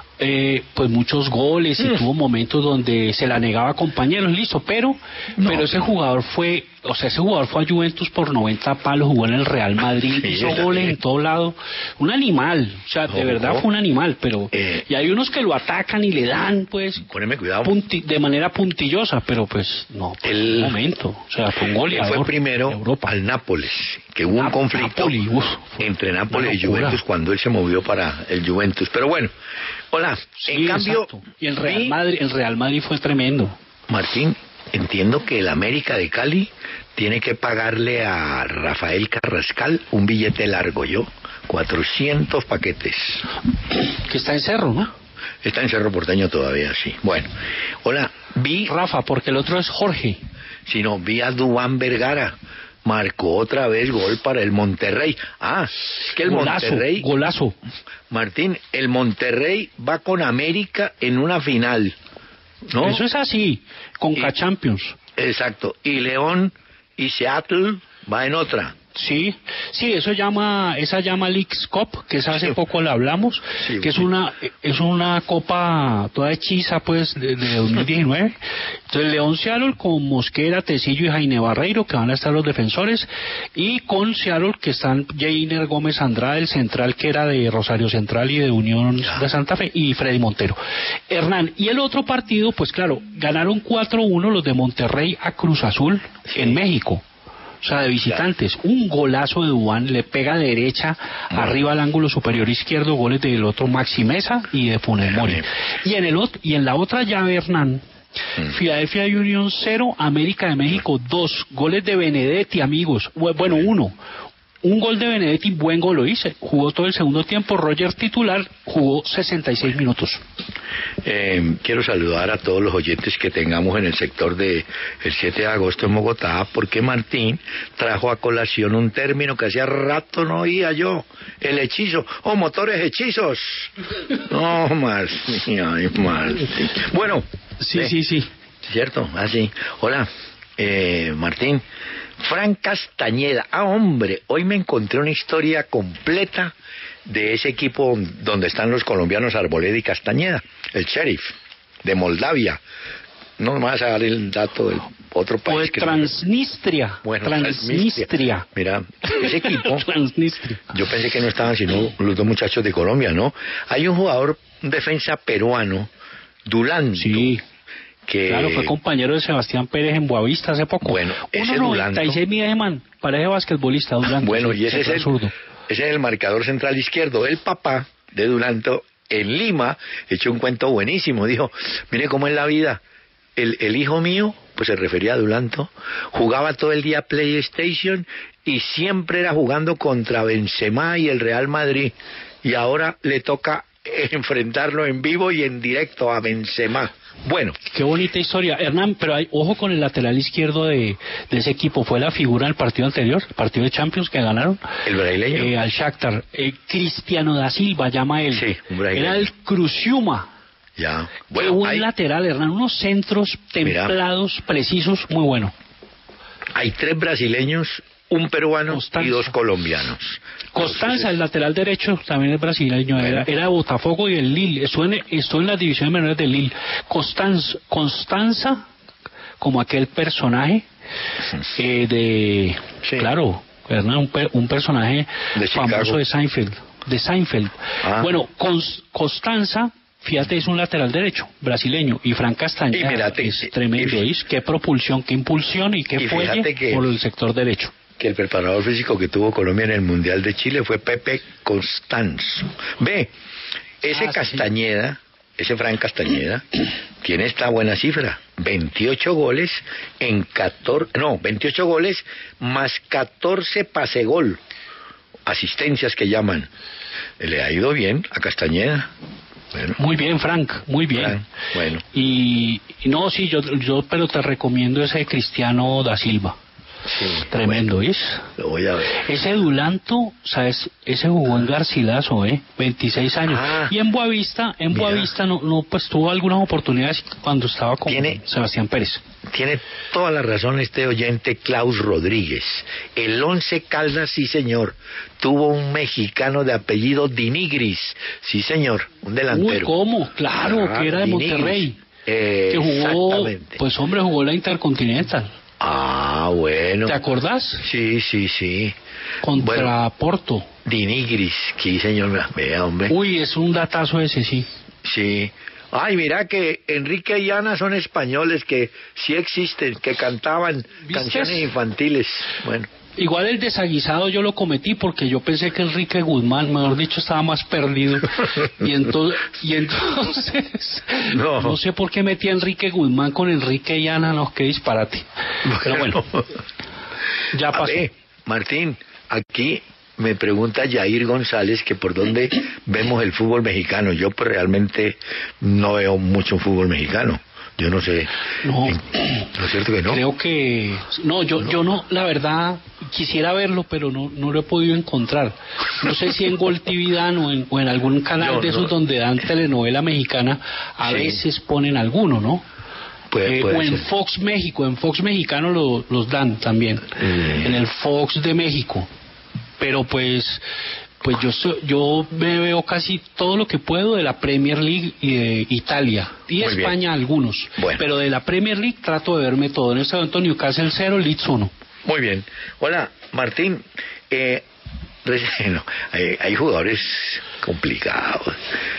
eh, pues muchos goles y mm. tuvo momentos donde se la negaba a compañeros, listo, pero, no, pero ese jugador fue, o sea, ese jugador fue a Juventus por noventa palos, jugó en el Real Madrid, sí, hizo goles bien. En todo lado, un animal, o sea, de oh, verdad oh. fue un animal, pero eh, y hay unos que lo atacan y le dan, pues, poneme cuidado, punti, de manera puntillosa, pero pues, no, pues, el un momento, o sea, fue un goleador. Fue primero Europa. Al Nápoles, que hubo un conflicto Napoli, uf, entre Nápoles y Juventus cuando él se movió para el Juventus, pero bueno, hola, sí, en cambio, exacto. Y el Real vi, Madrid, el Real Madrid fue tremendo. Martín, entiendo que el América de Cali tiene que pagarle a Rafael Carrascal un billete largo, yo, cuatrocientos paquetes. Que está en Cerro, ¿no? Está en Cerro Porteño todavía, sí. Bueno, hola, vi... Rafa, porque el otro es Jorge. Si no, vi a Duván Vergara. Marcó otra vez gol para el Monterrey. Ah, es que el golazo, Monterrey... Golazo. Martín, el Monterrey va con América en una final, ¿no? Eso es así, con Conca Champions. Exacto. Y León y Seattle va en otra. Sí, sí, eso llama, esa llama Leagues Cup, que esa hace sí. poco la hablamos, sí, que es una, es una copa toda hechiza, pues, de, de dos mil diecinueve. Entonces, León Seattle con Mosquera, Tecillo y Jaime Barreiro, que van a estar los defensores, y con Seattle, que están Jainer Gómez Andrade, el central que era de Rosario Central y de Unión ya. de Santa Fe, y Freddy Montero. Hernán, y el otro partido, pues claro, ganaron cuatro uno los de Monterrey a Cruz Azul sí. en México. O sea, de visitantes, claro. Un golazo de Duván, le pega derecha, no. arriba al ángulo superior izquierdo, goles del otro Maxi Mesa y de Funes Mori. Y en el otro, y en la otra llave, Hernán, mm. Philadelphia Union cero, América de México dos, goles de Benedetti, amigos, bueno, uno. Un gol de Benedetti, buen gol lo hice. Jugó todo el segundo tiempo. Roger titular, jugó sesenta y seis minutos. Eh, quiero saludar a todos los oyentes que tengamos en el sector de el siete de agosto en Bogotá, porque Martín trajo a colación un término que hacía rato no oía yo, el hechizo, o oh, motores hechizos. No, Martín, ay, Martín. Bueno, sí, eh, sí, sí. Cierto, así. Hola, eh, Martín. Fran Castañeda, ah hombre, hoy me encontré una historia completa de ese equipo donde están los colombianos Arboleda y Castañeda, el Sheriff de Moldavia. No me vas a dar el dato del otro país. Pues que Transnistria. No... Bueno, Transnistria. Transnistria. Mira, ese equipo, Transnistria. Yo pensé que no estaban sino los dos muchachos de Colombia, ¿no? Hay un jugador, un defensa peruano, Dulanto. Sí. Que... Claro, fue compañero de Sebastián Pérez en Boavista hace poco. Bueno, ese uno noventa y seis mide, man, parece basquetbolista, Dulanto. Bueno, sí, y ese es, el, zurdo. ese es el marcador central izquierdo. El papá de Dulanto en Lima echó un cuento buenísimo. Dijo, mire cómo es la vida. el, el hijo mío, pues se refería a Dulanto, jugaba todo el día PlayStation y siempre era jugando contra Benzema y el Real Madrid, y ahora le toca enfrentarlo en vivo y en directo a Benzema. Bueno, qué bonita historia, Hernán, pero hay, ojo con el lateral izquierdo de, de ese equipo. Fue la figura del partido anterior, el partido de Champions que ganaron, el brasileño, eh, al Shakhtar, eh, Cristiano da Silva llama él, sí, un brasileño. Era el Criciúma. Ya, bueno, qué buen hay... lateral, Hernán, unos centros templados, mira, precisos, muy bueno. Hay tres brasileños, un peruano Costanza. Y dos colombianos. Costanza, Entonces, el lateral derecho, también es brasileño, bueno. era, era Botafogo y el Lille, estuvo en, estuvo en las divisiones menores del Lille. Costanza, Constanza, como aquel personaje eh, de, sí. claro, Hernán, un, per, un personaje de famoso Chicago. de Seinfeld, de Seinfeld. Ah. Bueno, Constanza, fíjate, es un lateral derecho, brasileño, y Fran Castañeda mirate, es tremendo, y, qué propulsión, qué impulsión y qué fuelle por el sector derecho. Que el preparador físico que tuvo Colombia en el Mundial de Chile fue Pepe Constanzo. Ve, ese ah, Castañeda, sí. ese Fran Castañeda, tiene esta buena cifra, veintiocho goles en catorce, no, veintiocho goles más catorce pase gol, asistencias que llaman. Le ha ido bien a Castañeda. Bueno. Muy bien, Frank, muy bien. Frank, bueno. Y, y no, sí, yo, yo, pero te recomiendo ese Cristiano da Silva. Sí, tremendo, bueno, ¿es? Lo voy a ver. Ese Dulanto, ¿sabes? Ese jugó en Garcilaso, ¿eh? veintiséis años. Ah, y en Boavista, en mira. Boavista no, no, pues tuvo algunas oportunidades cuando estaba con ¿Tiene, Sebastián Pérez. Tiene toda la razón este oyente Klaus Rodríguez. El Once Caldas, sí señor, tuvo un mexicano de apellido Dinigris, sí señor, un delantero. Uy, ¿cómo? Claro, ah, que era de Dinigris. Monterrey. Eh, que jugó, exactamente. Pues hombre, jugó la Intercontinental. Ah, bueno. ¿Te acordás? Sí, sí, sí. Contra bueno, Porto. Dinigris, sí, señor, vea, hombre. Uy, es un datazo ese, sí. Sí. Ay, mira que Enrique y Ana son españoles que sí existen, que cantaban ¿Vistes? canciones infantiles. Bueno. Igual el desaguisado yo lo cometí porque yo pensé que Enrique Guzmán, mejor dicho, estaba más perdido. Y entonces, y entonces no. no sé por qué metí a Enrique Guzmán con Enrique y Ana, no, qué disparate. Bueno. Pero bueno, ya pasó. Ver, Martín, aquí me pregunta Yair González que por dónde vemos el fútbol mexicano. Yo pues realmente no veo mucho fútbol mexicano. Yo no sé. No, ¿no es cierto que no? Creo que no, yo no. yo no, la verdad quisiera verlo, pero no no lo he podido encontrar. No sé si en Gol T V dan o en, o en algún canal no, de esos no. donde dan telenovela mexicana, a sí. veces ponen alguno, ¿no? Puede, eh, puede o en ser. Fox México, en Fox Mexicano lo, los dan también, mm. en el Fox de México. Pero pues pues yo so, yo me veo casi todo lo que puedo de la Premier League y de Italia y Muy España bien. algunos, bueno. pero de la Premier League trato de verme todo. En este momento Newcastle cero, Leeds uno. Muy bien. Hola, Martín. Eh, no, hay, hay jugadores complicados.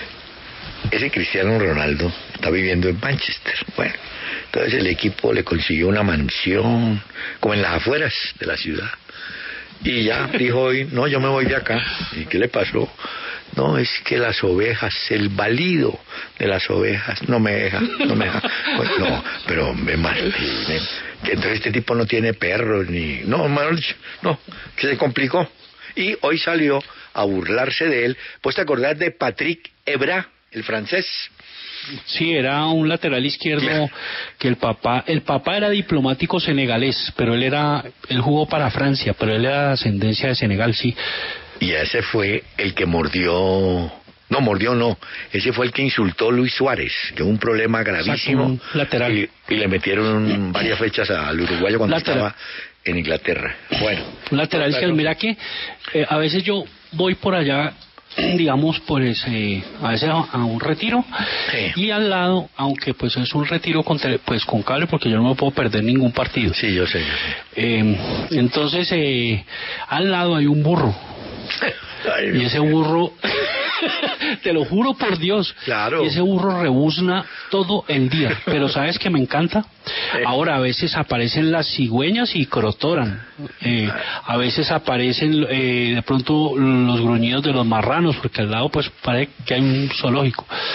Ese Cristiano Ronaldo está viviendo en Manchester. Bueno, entonces el equipo le consiguió una mansión como en las afueras de la ciudad. Y ya dijo hoy, no, yo me voy de acá. ¿Y qué le pasó? No, es que las ovejas, el balido de las ovejas, no me deja, no me deja. Pues no, pero me Martín, que entonces este tipo no tiene perros, ni... No, no, que se complicó. Y hoy salió a burlarse de él. Pues te acordás de Patrick Evra, el francés. Sí, era un lateral izquierdo yeah. que el papá, el papá era diplomático senegalés, pero él era, él jugó para Francia, pero él era de ascendencia de Senegal, sí. Y ese fue el que mordió, no mordió no, ese fue el que insultó a Luis Suárez, que un problema gravísimo. Un lateral. Y, y le metieron varias fechas al uruguayo cuando lateral. estaba en Inglaterra. Bueno. Un lateral izquierdo, mira que eh, a veces yo voy por allá, digamos, pues eh, a veces a, a un retiro sí. y al lado, aunque pues es un retiro con tele, pues con cable porque yo no me puedo perder ningún partido. Sí, yo sé. Yo sé. Eh, entonces eh, al lado hay un burro. Ay, y ese burro te lo juro por Dios, claro. y ese burro rebuzna todo el día, pero ¿sabes qué me encanta? Ahora a veces aparecen las cigüeñas y crotoran, eh, a veces aparecen eh, de pronto los gruñidos de los marranos, porque al lado pues parece que hay un zoológico,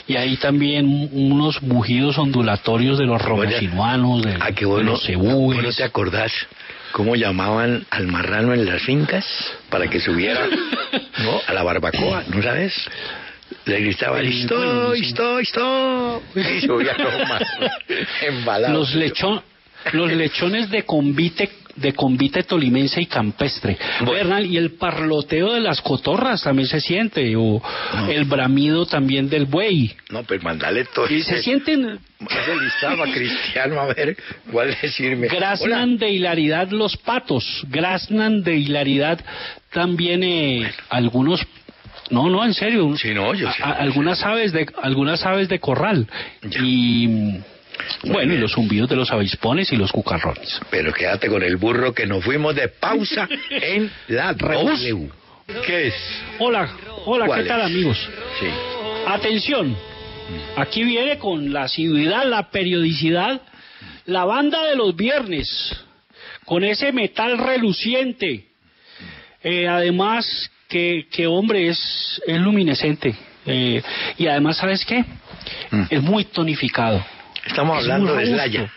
Y ahí también unos mugidos ondulatorios de los romosinuanos, de, ¿a qué bueno, de los cebúes. ¿No te acordás cómo llamaban al marrano en las fincas para que subiera no a la barbacoa? ¿No sabes? Le gritaban, estoy, estoy, estoy. Y subía todo más embalado. Los lechón, los lechones de convite, de convite tolimense y campestre. Bueno. Bernal, y el parloteo de las cotorras también se siente, o no. el bramido también del buey. No, pues mandale todo. Y se sienten... Ese listado a Cristiano, a ver cuál decirme. Graznan de hilaridad los patos, graznan de hilaridad también eh, bueno. algunos... No, no, en serio. Sí, no, yo sé. A, algunas aves de algunas aves de corral. Ya. Y Muy bueno, bien. Y los zumbidos de los avispones y los cucarrones. Pero quédate con el burro que nos fuimos de pausa en la W. ¿Qué es? Hola, hola, ¿qué es? tal, amigos? Sí. Atención. Aquí viene con la asiduidad, la periodicidad, la banda de los viernes, con ese metal reluciente. Eh, además que, que hombre, es, es luminescente. Eh, y además, ¿sabes qué? Mm. Es muy tonificado. Estamos es hablando de Slaya.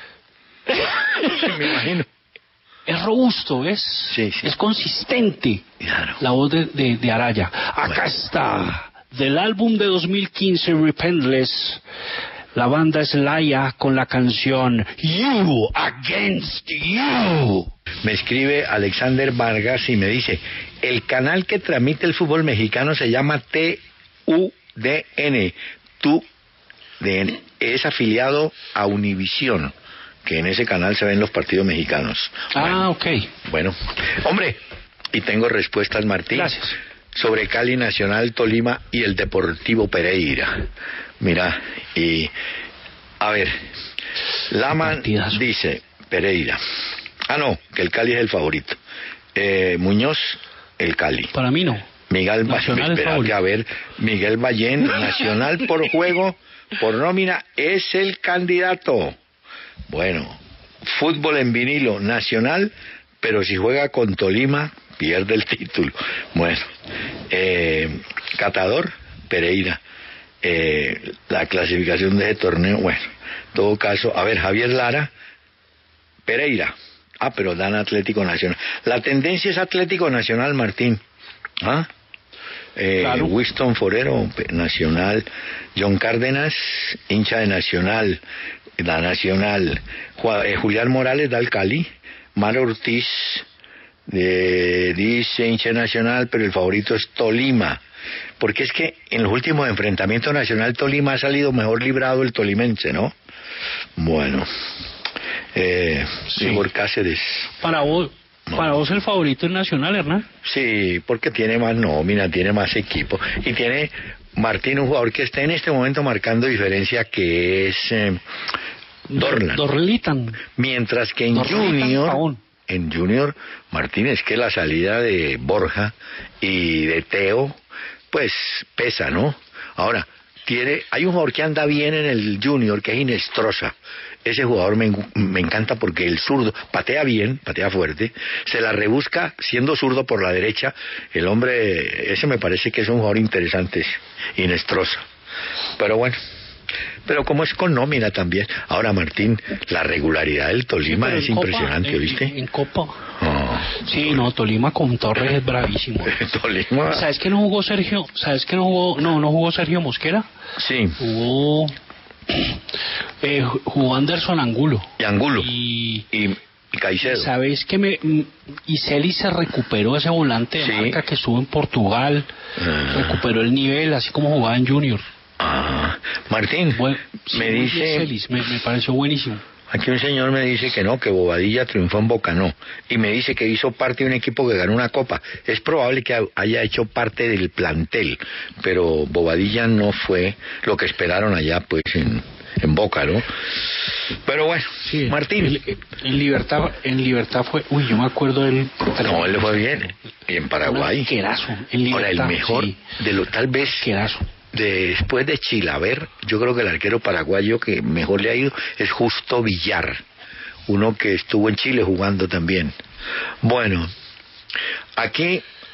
Me imagino. Es robusto, es, sí, sí. es consistente. Claro. La voz de, de, de Araya. Acá bueno. está, del álbum de dos mil quince, Repentless, la banda Slaya con la canción You Against You. Me escribe Alexander Vargas y me dice, el canal que transmite el fútbol mexicano se llama T U D N. Tú es afiliado a Univisión, que en ese canal se ven los partidos mexicanos. Ah, bueno, ok. Bueno, hombre, y tengo respuestas, Martín. Gracias. Sobre Cali, Nacional, Tolima y el Deportivo Pereira. Mira, y a ver, Laman dice Pereira. Ah, no, que el Cali es el favorito. Eh, Muñoz, el Cali. Para mí no. Miguel Ballén, a ver, Miguel Ballén, Nacional por juego, por nómina, es el candidato. Bueno, fútbol en vinilo, Nacional, pero si juega con Tolima, pierde el título. Bueno, eh, Catador, Pereira. Eh, la clasificación de ese torneo, bueno, en todo caso, a ver, Javier Lara, Pereira. Ah, pero dan Atlético Nacional. La tendencia es Atlético Nacional, Martín. ¿Ah? Eh, claro. Winston Forero, Nacional. John Cárdenas, hincha de Nacional. La Nacional. Julián Morales da el Cali. Mar Ortiz eh, dice hincha Nacional, pero el favorito es Tolima. Porque es que en los últimos enfrentamientos Nacional-Tolima ha salido mejor librado el tolimense, ¿no? Bueno. Eh, sí. Igor Cáceres. Para vos, no. para vos el favorito es Nacional, Hernán. Sí, porque tiene más nómina, tiene más equipo y tiene Martín, un jugador que está en este momento marcando diferencia, que es eh, Dorlan. Dorlitan. Mientras que en Dorlitan, Junior, aún. en Junior Martín, es que la salida de Borja y de Teo, pues pesa, ¿no? Ahora tiene, hay un jugador que anda bien en el Junior, que es Inestrosa. Ese jugador me, me encanta porque el zurdo patea bien, patea fuerte, se la rebusca siendo zurdo por la derecha. El hombre, ese me parece que es un jugador interesante, Inestrosa. Pero bueno, pero como es con nómina también. Ahora, Martín, la regularidad del Tolima sí, es impresionante, Copa, ¿viste? En, en Copa. Oh, sí, no, Tolima con Torres es bravísimo. Tolima. ¿Sabes que no jugó Sergio? ¿Sabes que no jugó? No, no jugó Sergio Mosquera. Sí. Jugó. Eh, jugó Anderson Angulo. Y Angulo. Y, y, y Caicedo. ¿Sabéis que me. Y Celi se recuperó ese volante de sí. marca que estuvo en Portugal. Ah. Recuperó el nivel, así como jugaba en Junior. Ah, Martín, bueno, sí, me dice... Celis, me, me pareció buenísimo. Aquí un señor me dice que no, que Bobadilla triunfó en Boca, no. Y me dice que hizo parte de un equipo que ganó una copa. Es probable que haya hecho parte del plantel, pero Bobadilla no fue lo que esperaron allá, pues, en, en Boca, ¿no? Pero bueno, sí, Martín. En, en Libertad en Libertad fue... Uy, yo me acuerdo del... No, él le fue bien. Y en Paraguay. Querazo. En Libertad, ahora, el mejor sí. de lo tal vez... Querazo. De, después de Chilaver, yo creo que el arquero paraguayo que mejor le ha ido es Justo Villar, uno que estuvo en Chile jugando también. Bueno, aquí, ah,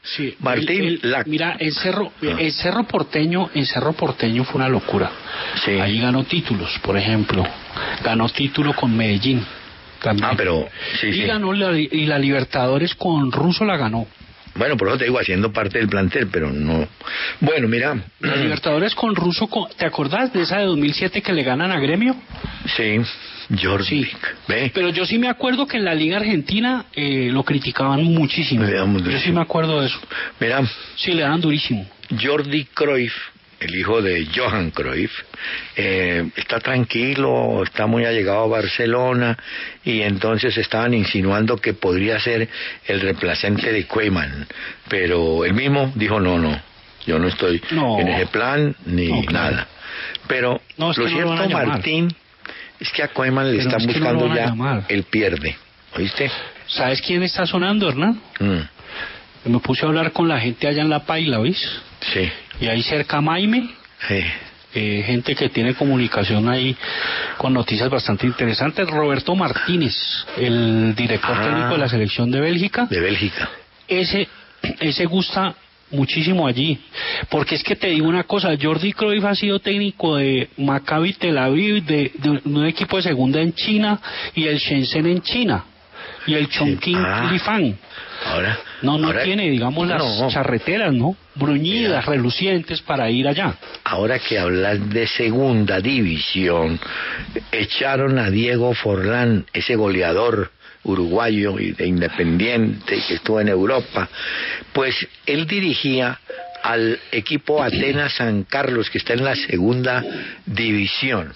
Sí, Martín el, el, Lac. Mira, el Cerro, ah. el Cerro Porteño, el Cerro Porteño fue una locura. Sí. Ahí ganó títulos, por ejemplo. Ganó título con Medellín. También. Ah, pero sí, y sí. ganó la, y la Libertadores con Russo la ganó. Bueno, por eso te digo, haciendo parte del plantel, pero no. Bueno, mira. La Libertadores con Russo, con... ¿te acordás de esa de dos mil siete que le ganan a Gremio? Sí, Jordi. Sí. ¿Ve? Pero yo sí me acuerdo que en la Liga Argentina eh, lo criticaban muchísimo. Yo sí me acuerdo de eso. Mira. Sí, le dan durísimo. Jordi Cruyff, el hijo de Johan Cruyff, eh, está tranquilo, está muy allegado a Barcelona, y entonces estaban insinuando que podría ser el reemplazante de Koeman, pero él mismo dijo no, no, yo no estoy no. en ese plan ni no, claro. nada. Pero no, es lo que cierto, no lo Martín, es que a Koeman le pero están es que buscando no ya, llamar. él pierde, ¿oíste? ¿Sabes quién está sonando, Hernán? Mm. Me puse a hablar con la gente allá en La Paila, ¿oís? Sí. Y ahí cerca Maime, sí. eh, gente que tiene comunicación ahí con noticias bastante interesantes. Roberto Martínez, el director ah, técnico de la selección de Bélgica. De Bélgica. Ese, ese gusta muchísimo allí, porque es que te digo una cosa, Jordi Cruyff ha sido técnico de Maccabi Tel Aviv, de, de un equipo de segunda en China, y el Shenzhen en China, y el Chongqing sí. ah. Lifan. Ahora, no, no ahora, tiene, digamos, las no. charreteras, ¿no? Bruñidas, Mira, relucientes para ir allá. Ahora que hablas de segunda división, echaron a Diego Forlán, ese goleador uruguayo y de Independiente que estuvo en Europa. Pues él dirigía al equipo Atenas San Carlos, que está en la segunda división.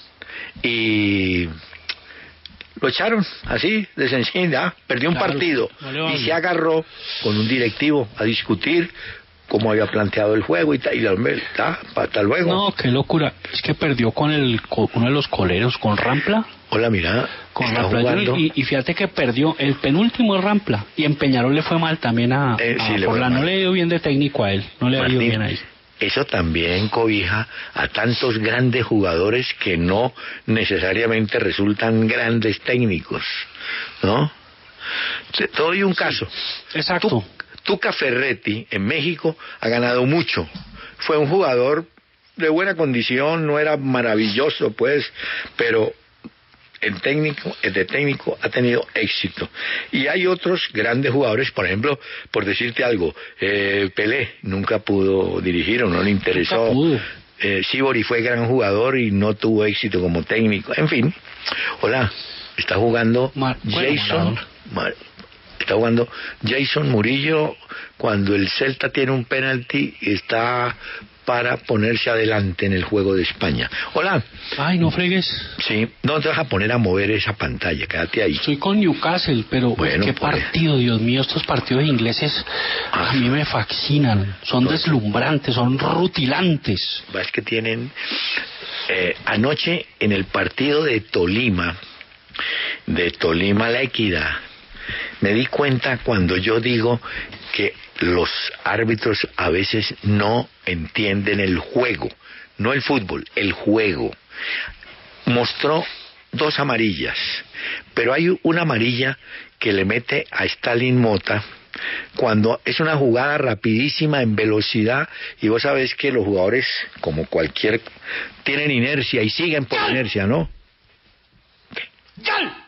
Y lo echaron así, de sencilla, perdió un claro, partido vale, y se agarró con un directivo a discutir cómo había planteado el juego y tal, y ta, hasta luego. No, qué locura, es que perdió con el con uno de los coleros, con Rampla. Hola, mira, con Rampla, y, y fíjate que perdió el penúltimo Rampla, y en Peñarol le fue mal también a, eh, sí, a Forlán, no le dio bien de técnico a él, no le ha ido bien ahí. Eso también cobija a tantos grandes jugadores que no necesariamente resultan grandes técnicos, ¿no? Te doy un caso. Sí, exacto. Tú, Tuca Ferretti en México ha ganado mucho. Fue un jugador de buena condición, no era maravilloso, pues, pero en técnico, de técnico ha tenido éxito. Y hay otros grandes jugadores, por ejemplo, por decirte algo, eh, Pelé nunca pudo dirigir o no le interesó. Nunca pudo. Eh, Sibori fue gran jugador y no tuvo éxito como técnico. En fin, hola, está jugando Mar Jason, Mar está jugando Jason Murillo cuando el Celta tiene un penalti y está para ponerse adelante en el juego de España. Hola. Ay, no fregues. Sí, no te vas a poner a mover esa pantalla, quédate ahí. Estoy con Newcastle, pero bueno, qué pues. partido, Dios mío, estos partidos ingleses ah. a mí me fascinan, son no, deslumbrantes, son rutilantes. Es que tienen, eh, anoche en el partido de Tolima, de Tolima La Equidad, me di cuenta cuando yo digo que los árbitros a veces no entienden el juego, no el fútbol, el juego. Mostró dos amarillas, pero hay una amarilla que le mete a Stalin Mota cuando es una jugada rapidísima en velocidad, y vos sabés que los jugadores, como cualquier, tienen inercia y siguen por ¡Gal! Inercia, ¿no? ¡Gal!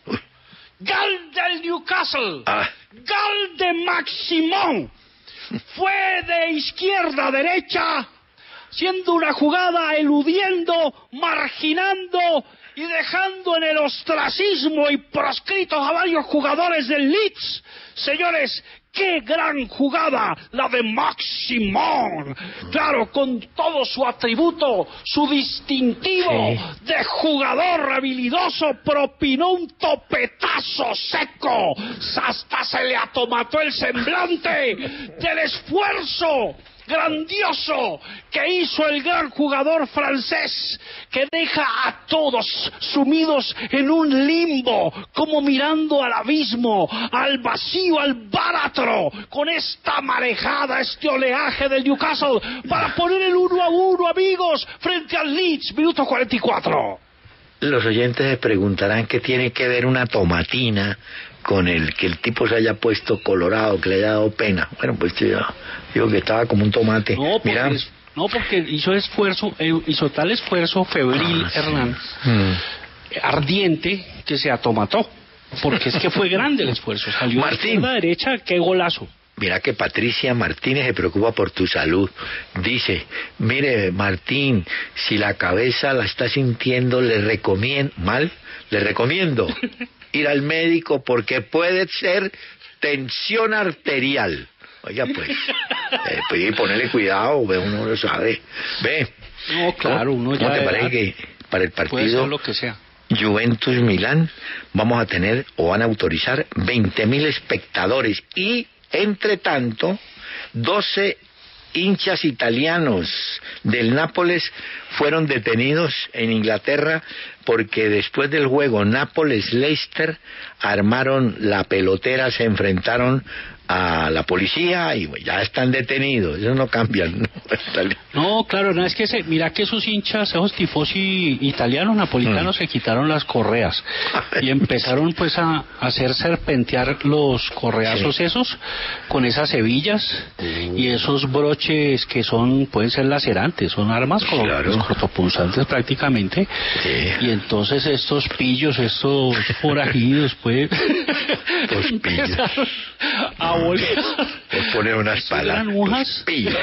¡Gal del Newcastle! Ah. ¡Gal de Maximón! Fue de izquierda a derecha, siendo una jugada, eludiendo, marginando y dejando en el ostracismo y proscritos a varios jugadores del Leeds. Señores, ¡qué gran jugada la de Maximón! Claro, con todo su atributo, su distintivo sí. de jugador habilidoso, propinó un topetazo seco. Hasta se le atomató el semblante del esfuerzo grandioso que hizo el gran jugador francés, que deja a todos sumidos en un limbo, como mirando al abismo, al vacío, al báratro, con esta marejada, este oleaje del Newcastle, para poner el uno a uno, amigos, frente al Leeds, minuto cuarenta y cuatro. Los oyentes se preguntarán qué tiene que ver una tomatina con el que el tipo se haya puesto colorado, que le haya dado pena. Bueno, pues yo digo que estaba como un tomate. No, Mira. Es, no porque hizo esfuerzo, eh, hizo tal esfuerzo febril, ah, Hernán, sí. mm. ardiente, que se atomató. Porque es que fue grande el esfuerzo. Salió Martín. a la derecha, qué golazo. Mira que Patricia Martínez se preocupa por tu salud. Dice, mire Martín, si la cabeza la está sintiendo, le recomiendo, mal, le recomiendo ir al médico porque puede ser tensión arterial. Oiga pues, eh, pues ponerle cuidado, ve, uno lo sabe. Ve. No, claro, uno ya... ¿Cómo te parece que para el partido... Puede ser lo que sea. Juventus Milán vamos a tener o van a autorizar veinte mil espectadores y entre tanto doce hinchas italianos del Nápoles fueron detenidos en Inglaterra porque después del juego Nápoles-Leicester armaron la pelotera, se enfrentaron a la policía y ya están detenidos. Ellos no cambian, ¿no? No, claro, no, es que se, mira que esos hinchas, esos tifosi italianos, napolitanos, mm. se quitaron las correas y empezaron pues a, a hacer serpentear los correazos sí. esos con esas hebillas uh. y esos broches que son, pueden ser lacerantes, son armas claro. cortopunzantes prácticamente sí. y entonces estos pillos, estos forajidos pues los pillos a volver por poner unas palabras pillos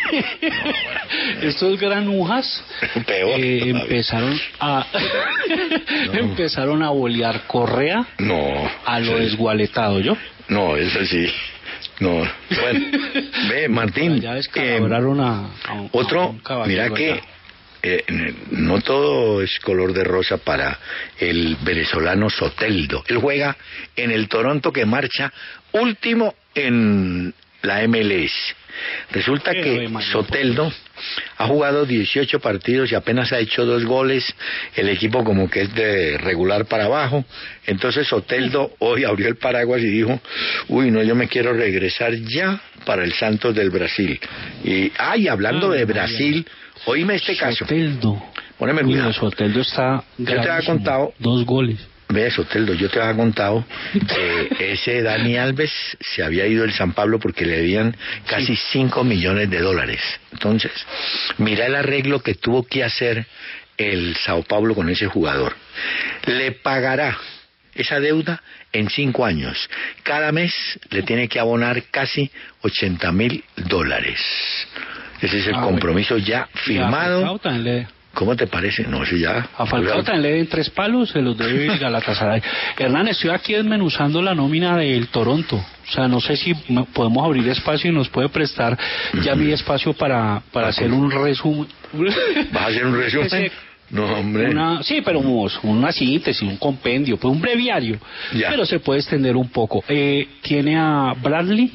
estos granujas Peor, eh, empezaron a no. empezaron a bolear correa no a lo sí. desgualetado, ¿yo? No, eso sí. No, bueno, ve Martín, ya descalabraron eh, a, a un, otro, a un caballo, mira ¿verdad? que eh, no todo es color de rosa para el venezolano Soteldo. Él juega en el Toronto que marcha último en la M L S. Resulta Pero que Soteldo ha jugado dieciocho partidos y apenas ha hecho dos goles. El equipo como que es de regular para abajo. Entonces Soteldo hoy abrió el paraguas y dijo, uy, no, yo me quiero regresar ya para el Santos del Brasil. Y, ay, hablando ah, de Brasil, oíme este caso. Soteldo. Póneme cuidado. Soteldo está yo te había contado dos goles. Ve, Soteldo, yo te había contado que ese Dani Alves se había ido del San Pablo porque le debían casi cinco millones de dólares. Entonces, mira el arreglo que tuvo que hacer el Sao Paulo con ese jugador. Le pagará esa deuda en cinco años. Cada mes le tiene que abonar casi ochenta mil dólares. Ese es el ah, compromiso bueno. ya firmado. Ya, ¿Cómo te parece? No, si ya... A Falcao también le den tres palos, se los debe el Galatasaray. Hernán, estoy aquí desmenuzando la nómina del Toronto. O sea, no sé si podemos abrir espacio y nos puede prestar ya mi espacio para, para hacer un resumen. ¿Vas a hacer un resumen? Ese, no, hombre. Una, sí, pero una síntesis, un compendio, pues un breviario. Ya. Pero se puede extender un poco. Eh, tiene a Bradley.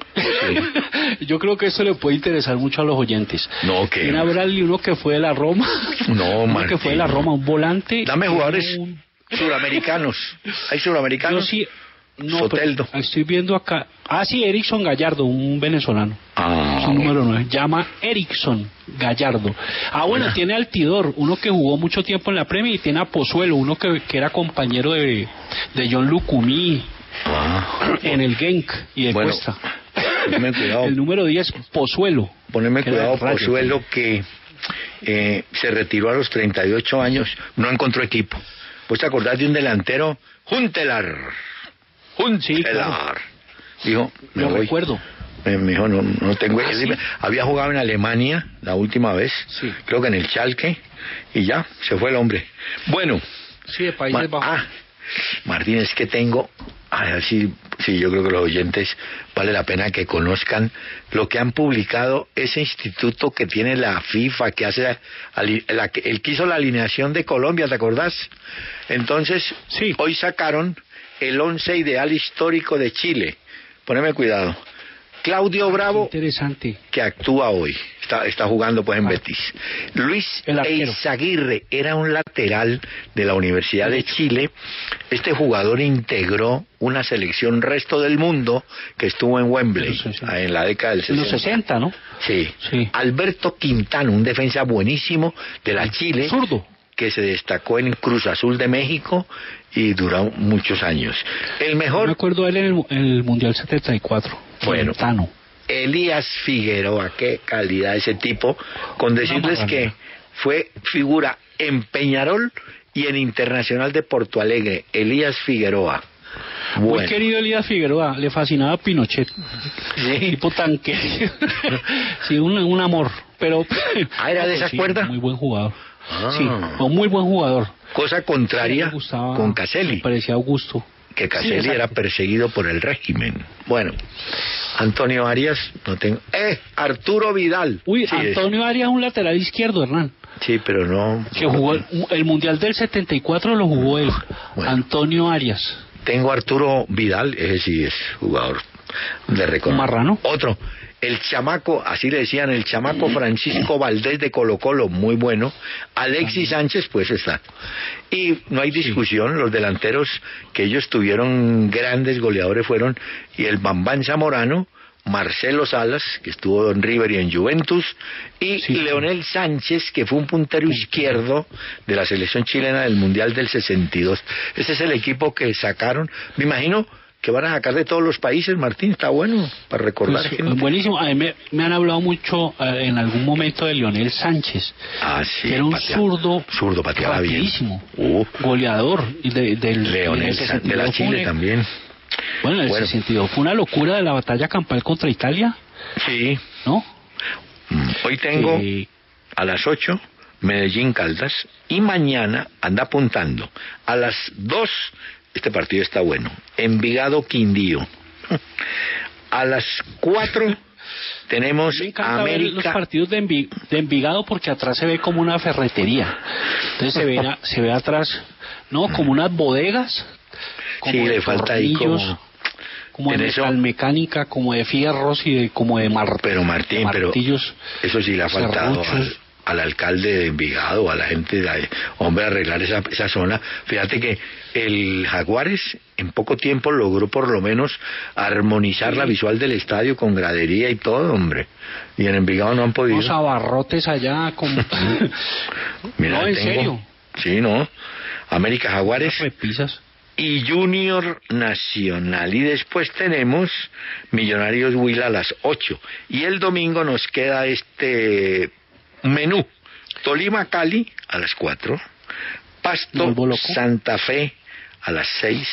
Sí. Yo creo que esto le puede interesar mucho a los oyentes. No, que tiene a Bradley, uno que fue de la Roma. No, uno Martín. que fue de la Roma, un volante. Dame jugadores un... suramericanos. ¿Hay suramericanos? Yo sí, no, Soteldo. Estoy viendo acá. Ah, sí, Erickson Gallardo, un venezolano. Ah, es un número nueve. Llama Erickson Gallardo. Ah, bueno, ah. tiene a Altidor, uno que jugó mucho tiempo en la Premier, y tiene a Pozuelo, uno que, que era compañero de, de John Lucumí ah. en el Genk y de bueno. Cuesta. Poneme cuidado. El número diez, Pozuelo. Poneme cuidado, Pozuelo, que eh, se retiró a los treinta y ocho años, no encontró equipo. ¿Vos te acordás de un delantero? Juntelar. Juntelar. Sí, claro. Dijo, me Lo voy. recuerdo. Me, me dijo, no, no tengo... ¿Ah, sí? Había jugado en Alemania la última vez, sí. creo que en el Schalke, y ya, se fue el hombre. Bueno. Sí, de Países Bajos. Ah, Martín, es que tengo... Así, sí, yo creo que los oyentes vale la pena que conozcan lo que han publicado ese instituto que tiene la FIFA, que hace la, la, el que hizo la alineación de Colombia, ¿te acordás? Entonces, sí. hoy sacaron el once ideal histórico de Chile. Poneme cuidado. Claudio Bravo, interesante, que actúa hoy, está, está jugando pues en ah. Betis. Luis Eizaguirre era un lateral de la Universidad de Chile. Este jugador integró una selección resto del mundo que estuvo en Wembley sí, sí. en la década del sesenta. Los sesenta, ¿no? Sí. sí. Alberto Quintano, un defensa buenísimo de la Chile. Zurdo. que se destacó en Cruz Azul de México y duró muchos años. El mejor... Me acuerdo de él en el, en el Mundial setenta y cuatro. Bueno, Tano. Elías Figueroa, qué calidad ese tipo, con decirles que fue figura en Peñarol y en Internacional de Porto Alegre. Elías Figueroa. Bueno. Muy querido Elías Figueroa, le fascinaba Pinochet. Sí. Tipo tanque. Sí, un, un amor. Pero. Ah, ¿era de esa sí, cuerda? Muy buen jugador. Ah. Sí, un muy buen jugador. Cosa contraria sí, gustaba, con Caselli. Me parecía Augusto. Que Caselli sí, era perseguido por el régimen. Bueno, Antonio Arias, no tengo... ¡Eh! Arturo Vidal. Uy, Sí, Antonio es... Arias, un lateral izquierdo, Hernán. Sí, pero no... Que jugó el, el Mundial del setenta y cuatro lo jugó él. Bueno. Antonio Arias. Tengo Arturo Vidal, ese sí es jugador de récord. Marrano. Otro, el chamaco, así le decían, el chamaco Francisco Valdés de Colo Colo, muy bueno. Alexis Sánchez, pues está. Y no hay discusión, sí. Los delanteros que ellos tuvieron grandes goleadores fueron y el Bambán Zamorano, Marcelo Salas, que estuvo en River y en Juventus, y sí, Leonel Sánchez, que fue un puntero izquierdo de la selección chilena del Mundial del sesenta y dos. Ese es el equipo que sacaron, me imagino que van a sacar de todos los países, Martín, está bueno para recordar. Pues, buenísimo, a mí me, me han hablado mucho eh, en algún momento de Leonel Sánchez. Ah, sí. Que era un patea, zurdo, zurdo pateaba rapidísimo, bien. Uh, goleador. De, del, Leonel Sánchez de la Chile un, también. Bueno, en bueno. ese sentido, ¿fue una locura de la batalla campal contra Italia? Sí. ¿No? Hoy tengo eh, a las ocho Medellín Caldas y mañana anda apuntando a las dos. Este partido está bueno. Envigado Quindío. A las cuatro tenemos Me encanta América. ver los partidos de, Envi... de Envigado porque atrás se ve como una ferretería. Entonces se ve, a... se ve atrás, ¿no? Como unas bodegas. Como sí, le falta ahí como... como de metalmecánica, como de fierros y de, como de mar... Pero Martín, pero eso sí le ha faltado al, al alcalde de Envigado, a la gente de hombre, arreglar esa, esa zona. Fíjate que el Jaguares en poco tiempo logró por lo menos armonizar sí. la visual del estadio con gradería y todo, hombre. Y en Envigado no han podido. Los abarrotes allá como... Mira, no, en tengo... serio. Sí, ¿no? América Jaguares... Repisas. Y Junior Nacional. Y después tenemos Millonarios Huila a las ocho. Y el domingo nos queda este menú. Tolima Cali a las cuatro. Pasto Santa Fe a las seis.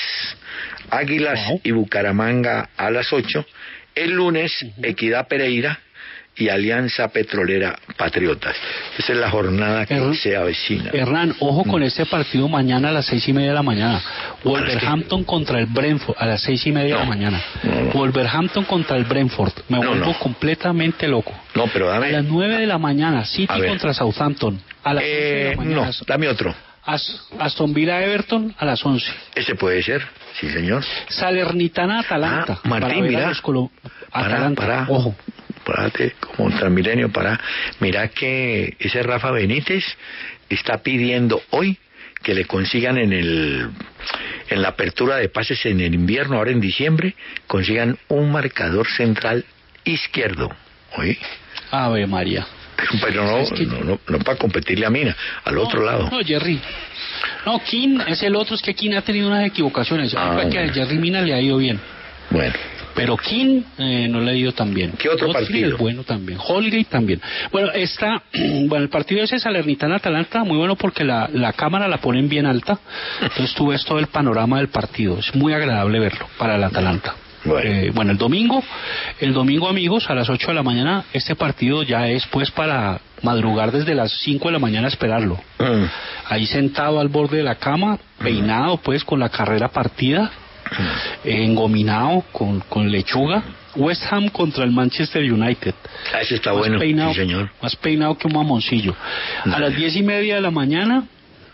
Águilas wow. y Bucaramanga a las ocho. El lunes uh-huh. Equidad Pereira y Alianza Petrolera Patriotas. Esa es la jornada que Hern, se avecina. Hernán, ojo con este partido mañana a las seis y media de la mañana. Wolverhampton contra el Brentford a las seis y media no, de la mañana. No, no. Wolverhampton contra el Brentford. Me no, vuelvo no. completamente loco. No, pero dame. A las nueve de la mañana, City contra Southampton. A las eh, de la mañana. No, dame otro. Aston Villa Everton a las once. Ese puede ser, sí señor. Salernitana Atalanta. Ah, Martín, mira. Colo... Atalanta, para, para. ojo. Párate, como Transmilenio, para. Mira que ese Rafa Benítez está pidiendo hoy que le consigan en el en la apertura de pases en el invierno, ahora en diciembre, consigan un marcador central izquierdo. ¿Oí? Ave María. Pero no, es que... no, no, no para competirle a Mina, al no, otro lado. No, Jerry. No, King es el otro, es que King ha tenido unas equivocaciones. Ah, bueno. Que a Jerry Mina le ha ido bien. Bueno. Pero King eh, no le ha ido tan bien. ¿Qué otro Godfrey partido? Es bueno también. Holgate también. Bueno, está, bueno, el partido ese Salernitana-Atalanta, muy bueno porque la, la cámara la ponen bien alta. Entonces tú ves todo el panorama del partido. Es muy agradable verlo para el Atalanta. Bueno. Eh, bueno, el domingo, el domingo amigos, a las ocho de la mañana, este partido ya es pues para madrugar desde las cinco de la mañana a esperarlo. Mm. Ahí sentado al borde de la cama, peinado pues con la carrera partida, mm. engominado con, con lechuga. West Ham contra el Manchester United. Ah, ese está más bueno, peinado, sí señor. Más peinado que un mamoncillo. No. A las diez y media de la mañana,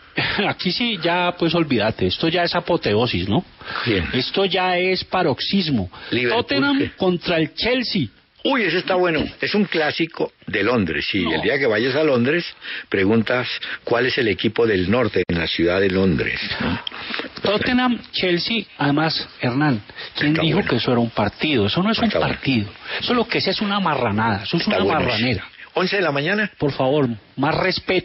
aquí sí ya pues olvídate, esto ya es apoteosis, ¿no? Bien. Esto ya es paroxismo. Liverpool, Tottenham ¿qué? Contra el Chelsea. Uy, ese está bueno. Es un clásico de Londres. Si no. El día que vayas a Londres preguntas cuál es el equipo del norte en la ciudad de Londres, ¿no? Tottenham, Chelsea, además, Hernán, ¿quién está dijo bueno. Que eso era un partido? Eso no es está un partido. Bueno. Eso lo que es es una marranada, eso es está una bueno, marranera. ¿once de la mañana? Por favor, más respeto.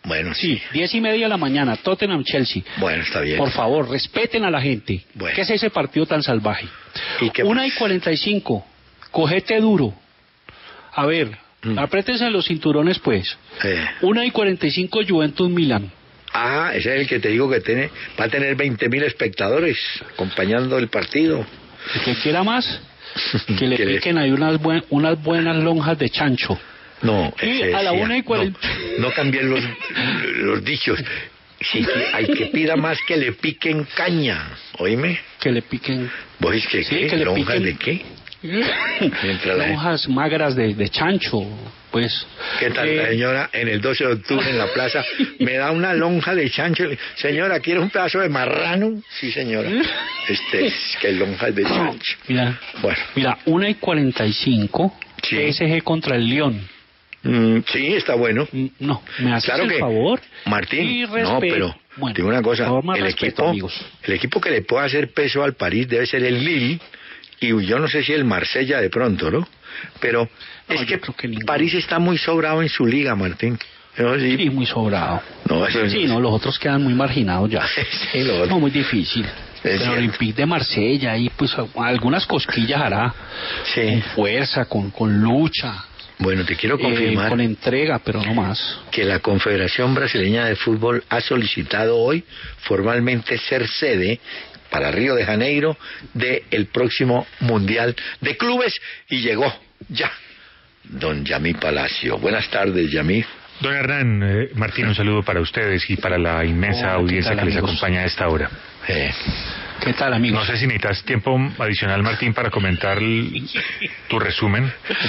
Bueno, sí. Sí, diez y media de la mañana, Tottenham-Chelsea. Bueno, está bien. Por favor, respeten a la gente. Bueno. ¿Qué es ese partido tan salvaje? ¿Y qué Una más? y cuarenta y cinco, cogete duro. A ver, Mm. apriétense los cinturones, pues. Eh. Una y cuarenta y cinco, Juventus-Milan. Ah, ese es el que te digo que tiene, va a tener veinte mil espectadores acompañando el partido. El que quiera más, que le Que le- piquen ahí unas, buen- unas buenas lonjas de chancho. No, Y ese a la decía, una y cuarenta. No, no cambien los, los dichos. Sí, que hay que pida más que le piquen caña, oíme. Que le piquen. ¿Vos es que Sí, qué? que le ¿Lonjas piquen. de qué? Mientras la- Lonjas magras de, de chancho, pues. ¿Qué tal Eh, la señora en el doce de octubre en la plaza? Me da una lonja de chancho. Señora, ¿quiere un pedazo de marrano? Sí, señora. Este es que lonjas de chancho. Mira, Bueno, mira, una y cuarenta y cinco, Sí. P S G contra el León. mm, sí, está bueno. Mm, No, me haces Claro el que, favor. Martín, y no, respeto. pero Bueno, digo una cosa, por favor, más el respeto, equipo, amigos. el equipo que le pueda hacer peso al París debe ser el Lille y yo no sé si el Marsella de pronto, ¿no? Pero No, es yo que creo que ninguno. París está muy sobrado en su liga, Martín. ¿No? Sí, Sí, muy sobrado. no, eso Sí, no, los otros quedan muy marginados ya. Sí, lo otro. No, muy difícil. Pero cierto. el Olympique de Marsella, ahí pues algunas cosquillas hará. Sí. Con fuerza, con, con lucha. Bueno, te quiero eh, confirmar con entrega, pero no más. que la Confederación Brasileña de Fútbol ha solicitado hoy formalmente ser sede para Río de Janeiro del próximo Mundial de Clubes y llegó ya don Yamí Palacio. Buenas tardes, Yamí. Don Hernán, eh, Martín, un saludo para ustedes y para la inmensa Hola, ¿qué audiencia tal, que les amigos? acompaña a esta hora. Eh, ¿Qué tal, amigos? No sé si necesitas tiempo adicional, Martín, para comentar el- tu resumen.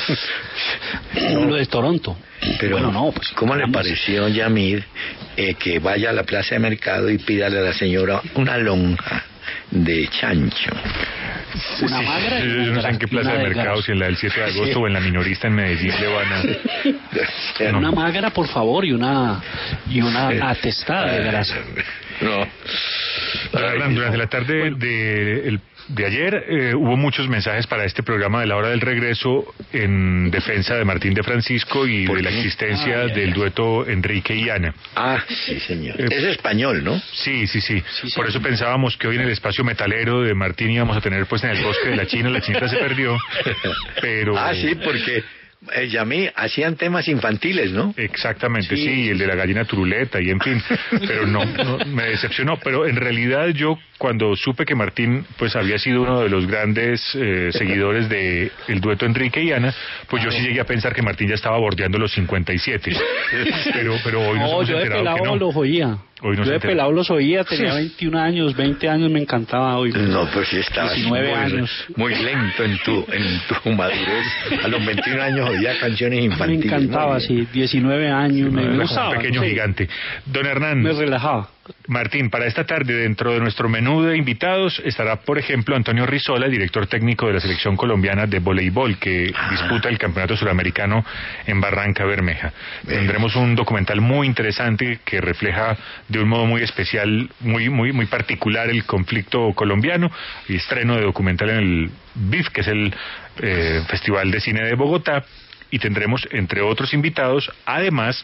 Lo de Toronto. pero, bueno, no, pues. ¿cómo le vamos. pareció, Yamir, eh, que vaya a la plaza de mercado y pídale a la señora una lonja de chancho? Una Sí, magra y yo una no sé en gra- qué y plaza una de delgada. mercado, si en la del siete de agosto o en la minorista en Medellín le van a... Una magra, por favor, y una y una Sí. atestada de grasa. No. Don Hernán, durante la tarde de, el- de ayer eh, hubo muchos mensajes para este programa de la hora del regreso en defensa de Martín de Francisco y ¿Por de la qué? existencia Ay, ay, del ay. dueto Enrique y Ana. Ah, sí, señor. Eh, Es español, ¿no? Sí, sí, sí. Sí, sí. Por eso pensábamos que hoy en el espacio metalero de Martín íbamos a tener pues en el bosque de la China, la chinita se perdió, pero... Ah, sí, porque eh, Yamí hacían temas infantiles, ¿no? Exactamente, Sí, sí, y el de la gallina turuleta y en fin, pero no, no, me decepcionó, pero en realidad yo cuando supe que Martín pues había sido uno de los grandes eh, seguidores de el dueto Enrique y Ana, pues yo sí llegué a pensar que Martín ya estaba bordeando los cincuenta y siete, pero, pero hoy nos No, hemos yo de enterado pelado que no. los oía. Hoy nos yo de enteramos. pelado los oía, tenía veintiún años, veinte años, me encantaba hoy. No, pues sí estabas diecinueve muy, años. muy lento en tu, en tu madurez. A los veintiún años oía canciones Me infantiles. encantaba, Muy bien. sí, diecinueve años, me, me Era como gustaba. un pequeño sí, gigante. Don Hernán, Me relajaba. Martín, para esta tarde, dentro de nuestro menú de invitados, estará, por ejemplo, Antonio Rizola, director técnico de la selección colombiana de voleibol, que Ah. disputa el Campeonato Suramericano en Barranca Bermeja. Bien. Tendremos un documental muy interesante que refleja de un modo muy especial, muy, muy, muy particular el conflicto colombiano, y estreno de documental en el B I F, que es el eh, Festival de Cine de Bogotá, y tendremos, entre otros invitados, además,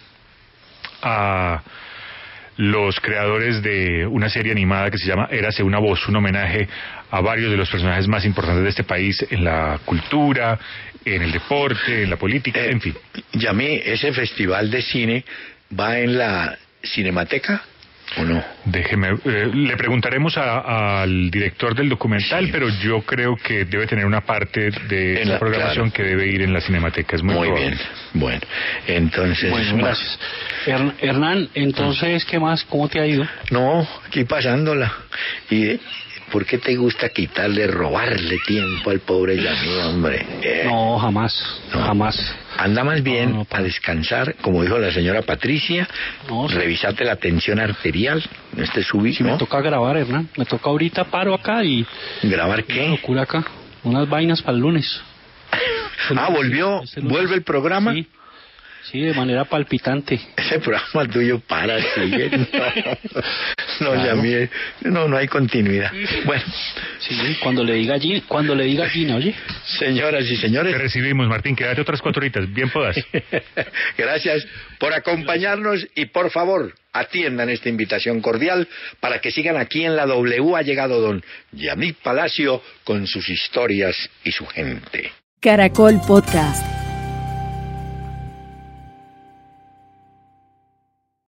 a los creadores de una serie animada que se llama Érase una voz, un homenaje a varios de los personajes más importantes de este país en la cultura, en el deporte, en la política, Eh, en fin. Yamí, ¿ese festival de cine va en la Cinemateca o no? Déjeme, eh, le preguntaremos a- al director del documental, Sí. pero yo creo que debe tener una parte de En la la- programación claro. que debe ir en la Cinemateca, es muy, Muy probable. bien. Bueno, entonces... Bueno, gracias. Her- Hernán, entonces, ¿qué más? ¿Cómo te ha ido? No, aquí pasándola. ¿Y eh, por qué te gusta quitarle, robarle tiempo al pobre Yamí, hombre? Eh, No, jamás, No. jamás. Anda más bien No, no, a descansar, como dijo la señora Patricia, No, sí. revisate la tensión arterial, no estés subido, Sí, me ¿no? toca grabar, Hernán. Me toca ahorita paro acá y... ¿Grabar Qué qué? locura acá. Unas vainas para el lunes. Ah, volvió, Este lunes. vuelve el programa. Sí, sí, de manera palpitante. Ese programa tuyo para, sigue. No. No, Claro. ya mire, no, no hay continuidad. Bueno, Sí, cuando le diga Gina, cuando le diga Gina, oye. señoras y señores, Te recibimos, Martín, quédate otras cuatro horitas, bien podas. gracias por acompañarnos y por favor atiendan esta invitación cordial para que sigan aquí en la W. Ha llegado don Yamil Palacio con sus historias y su gente. Caracol Podcast.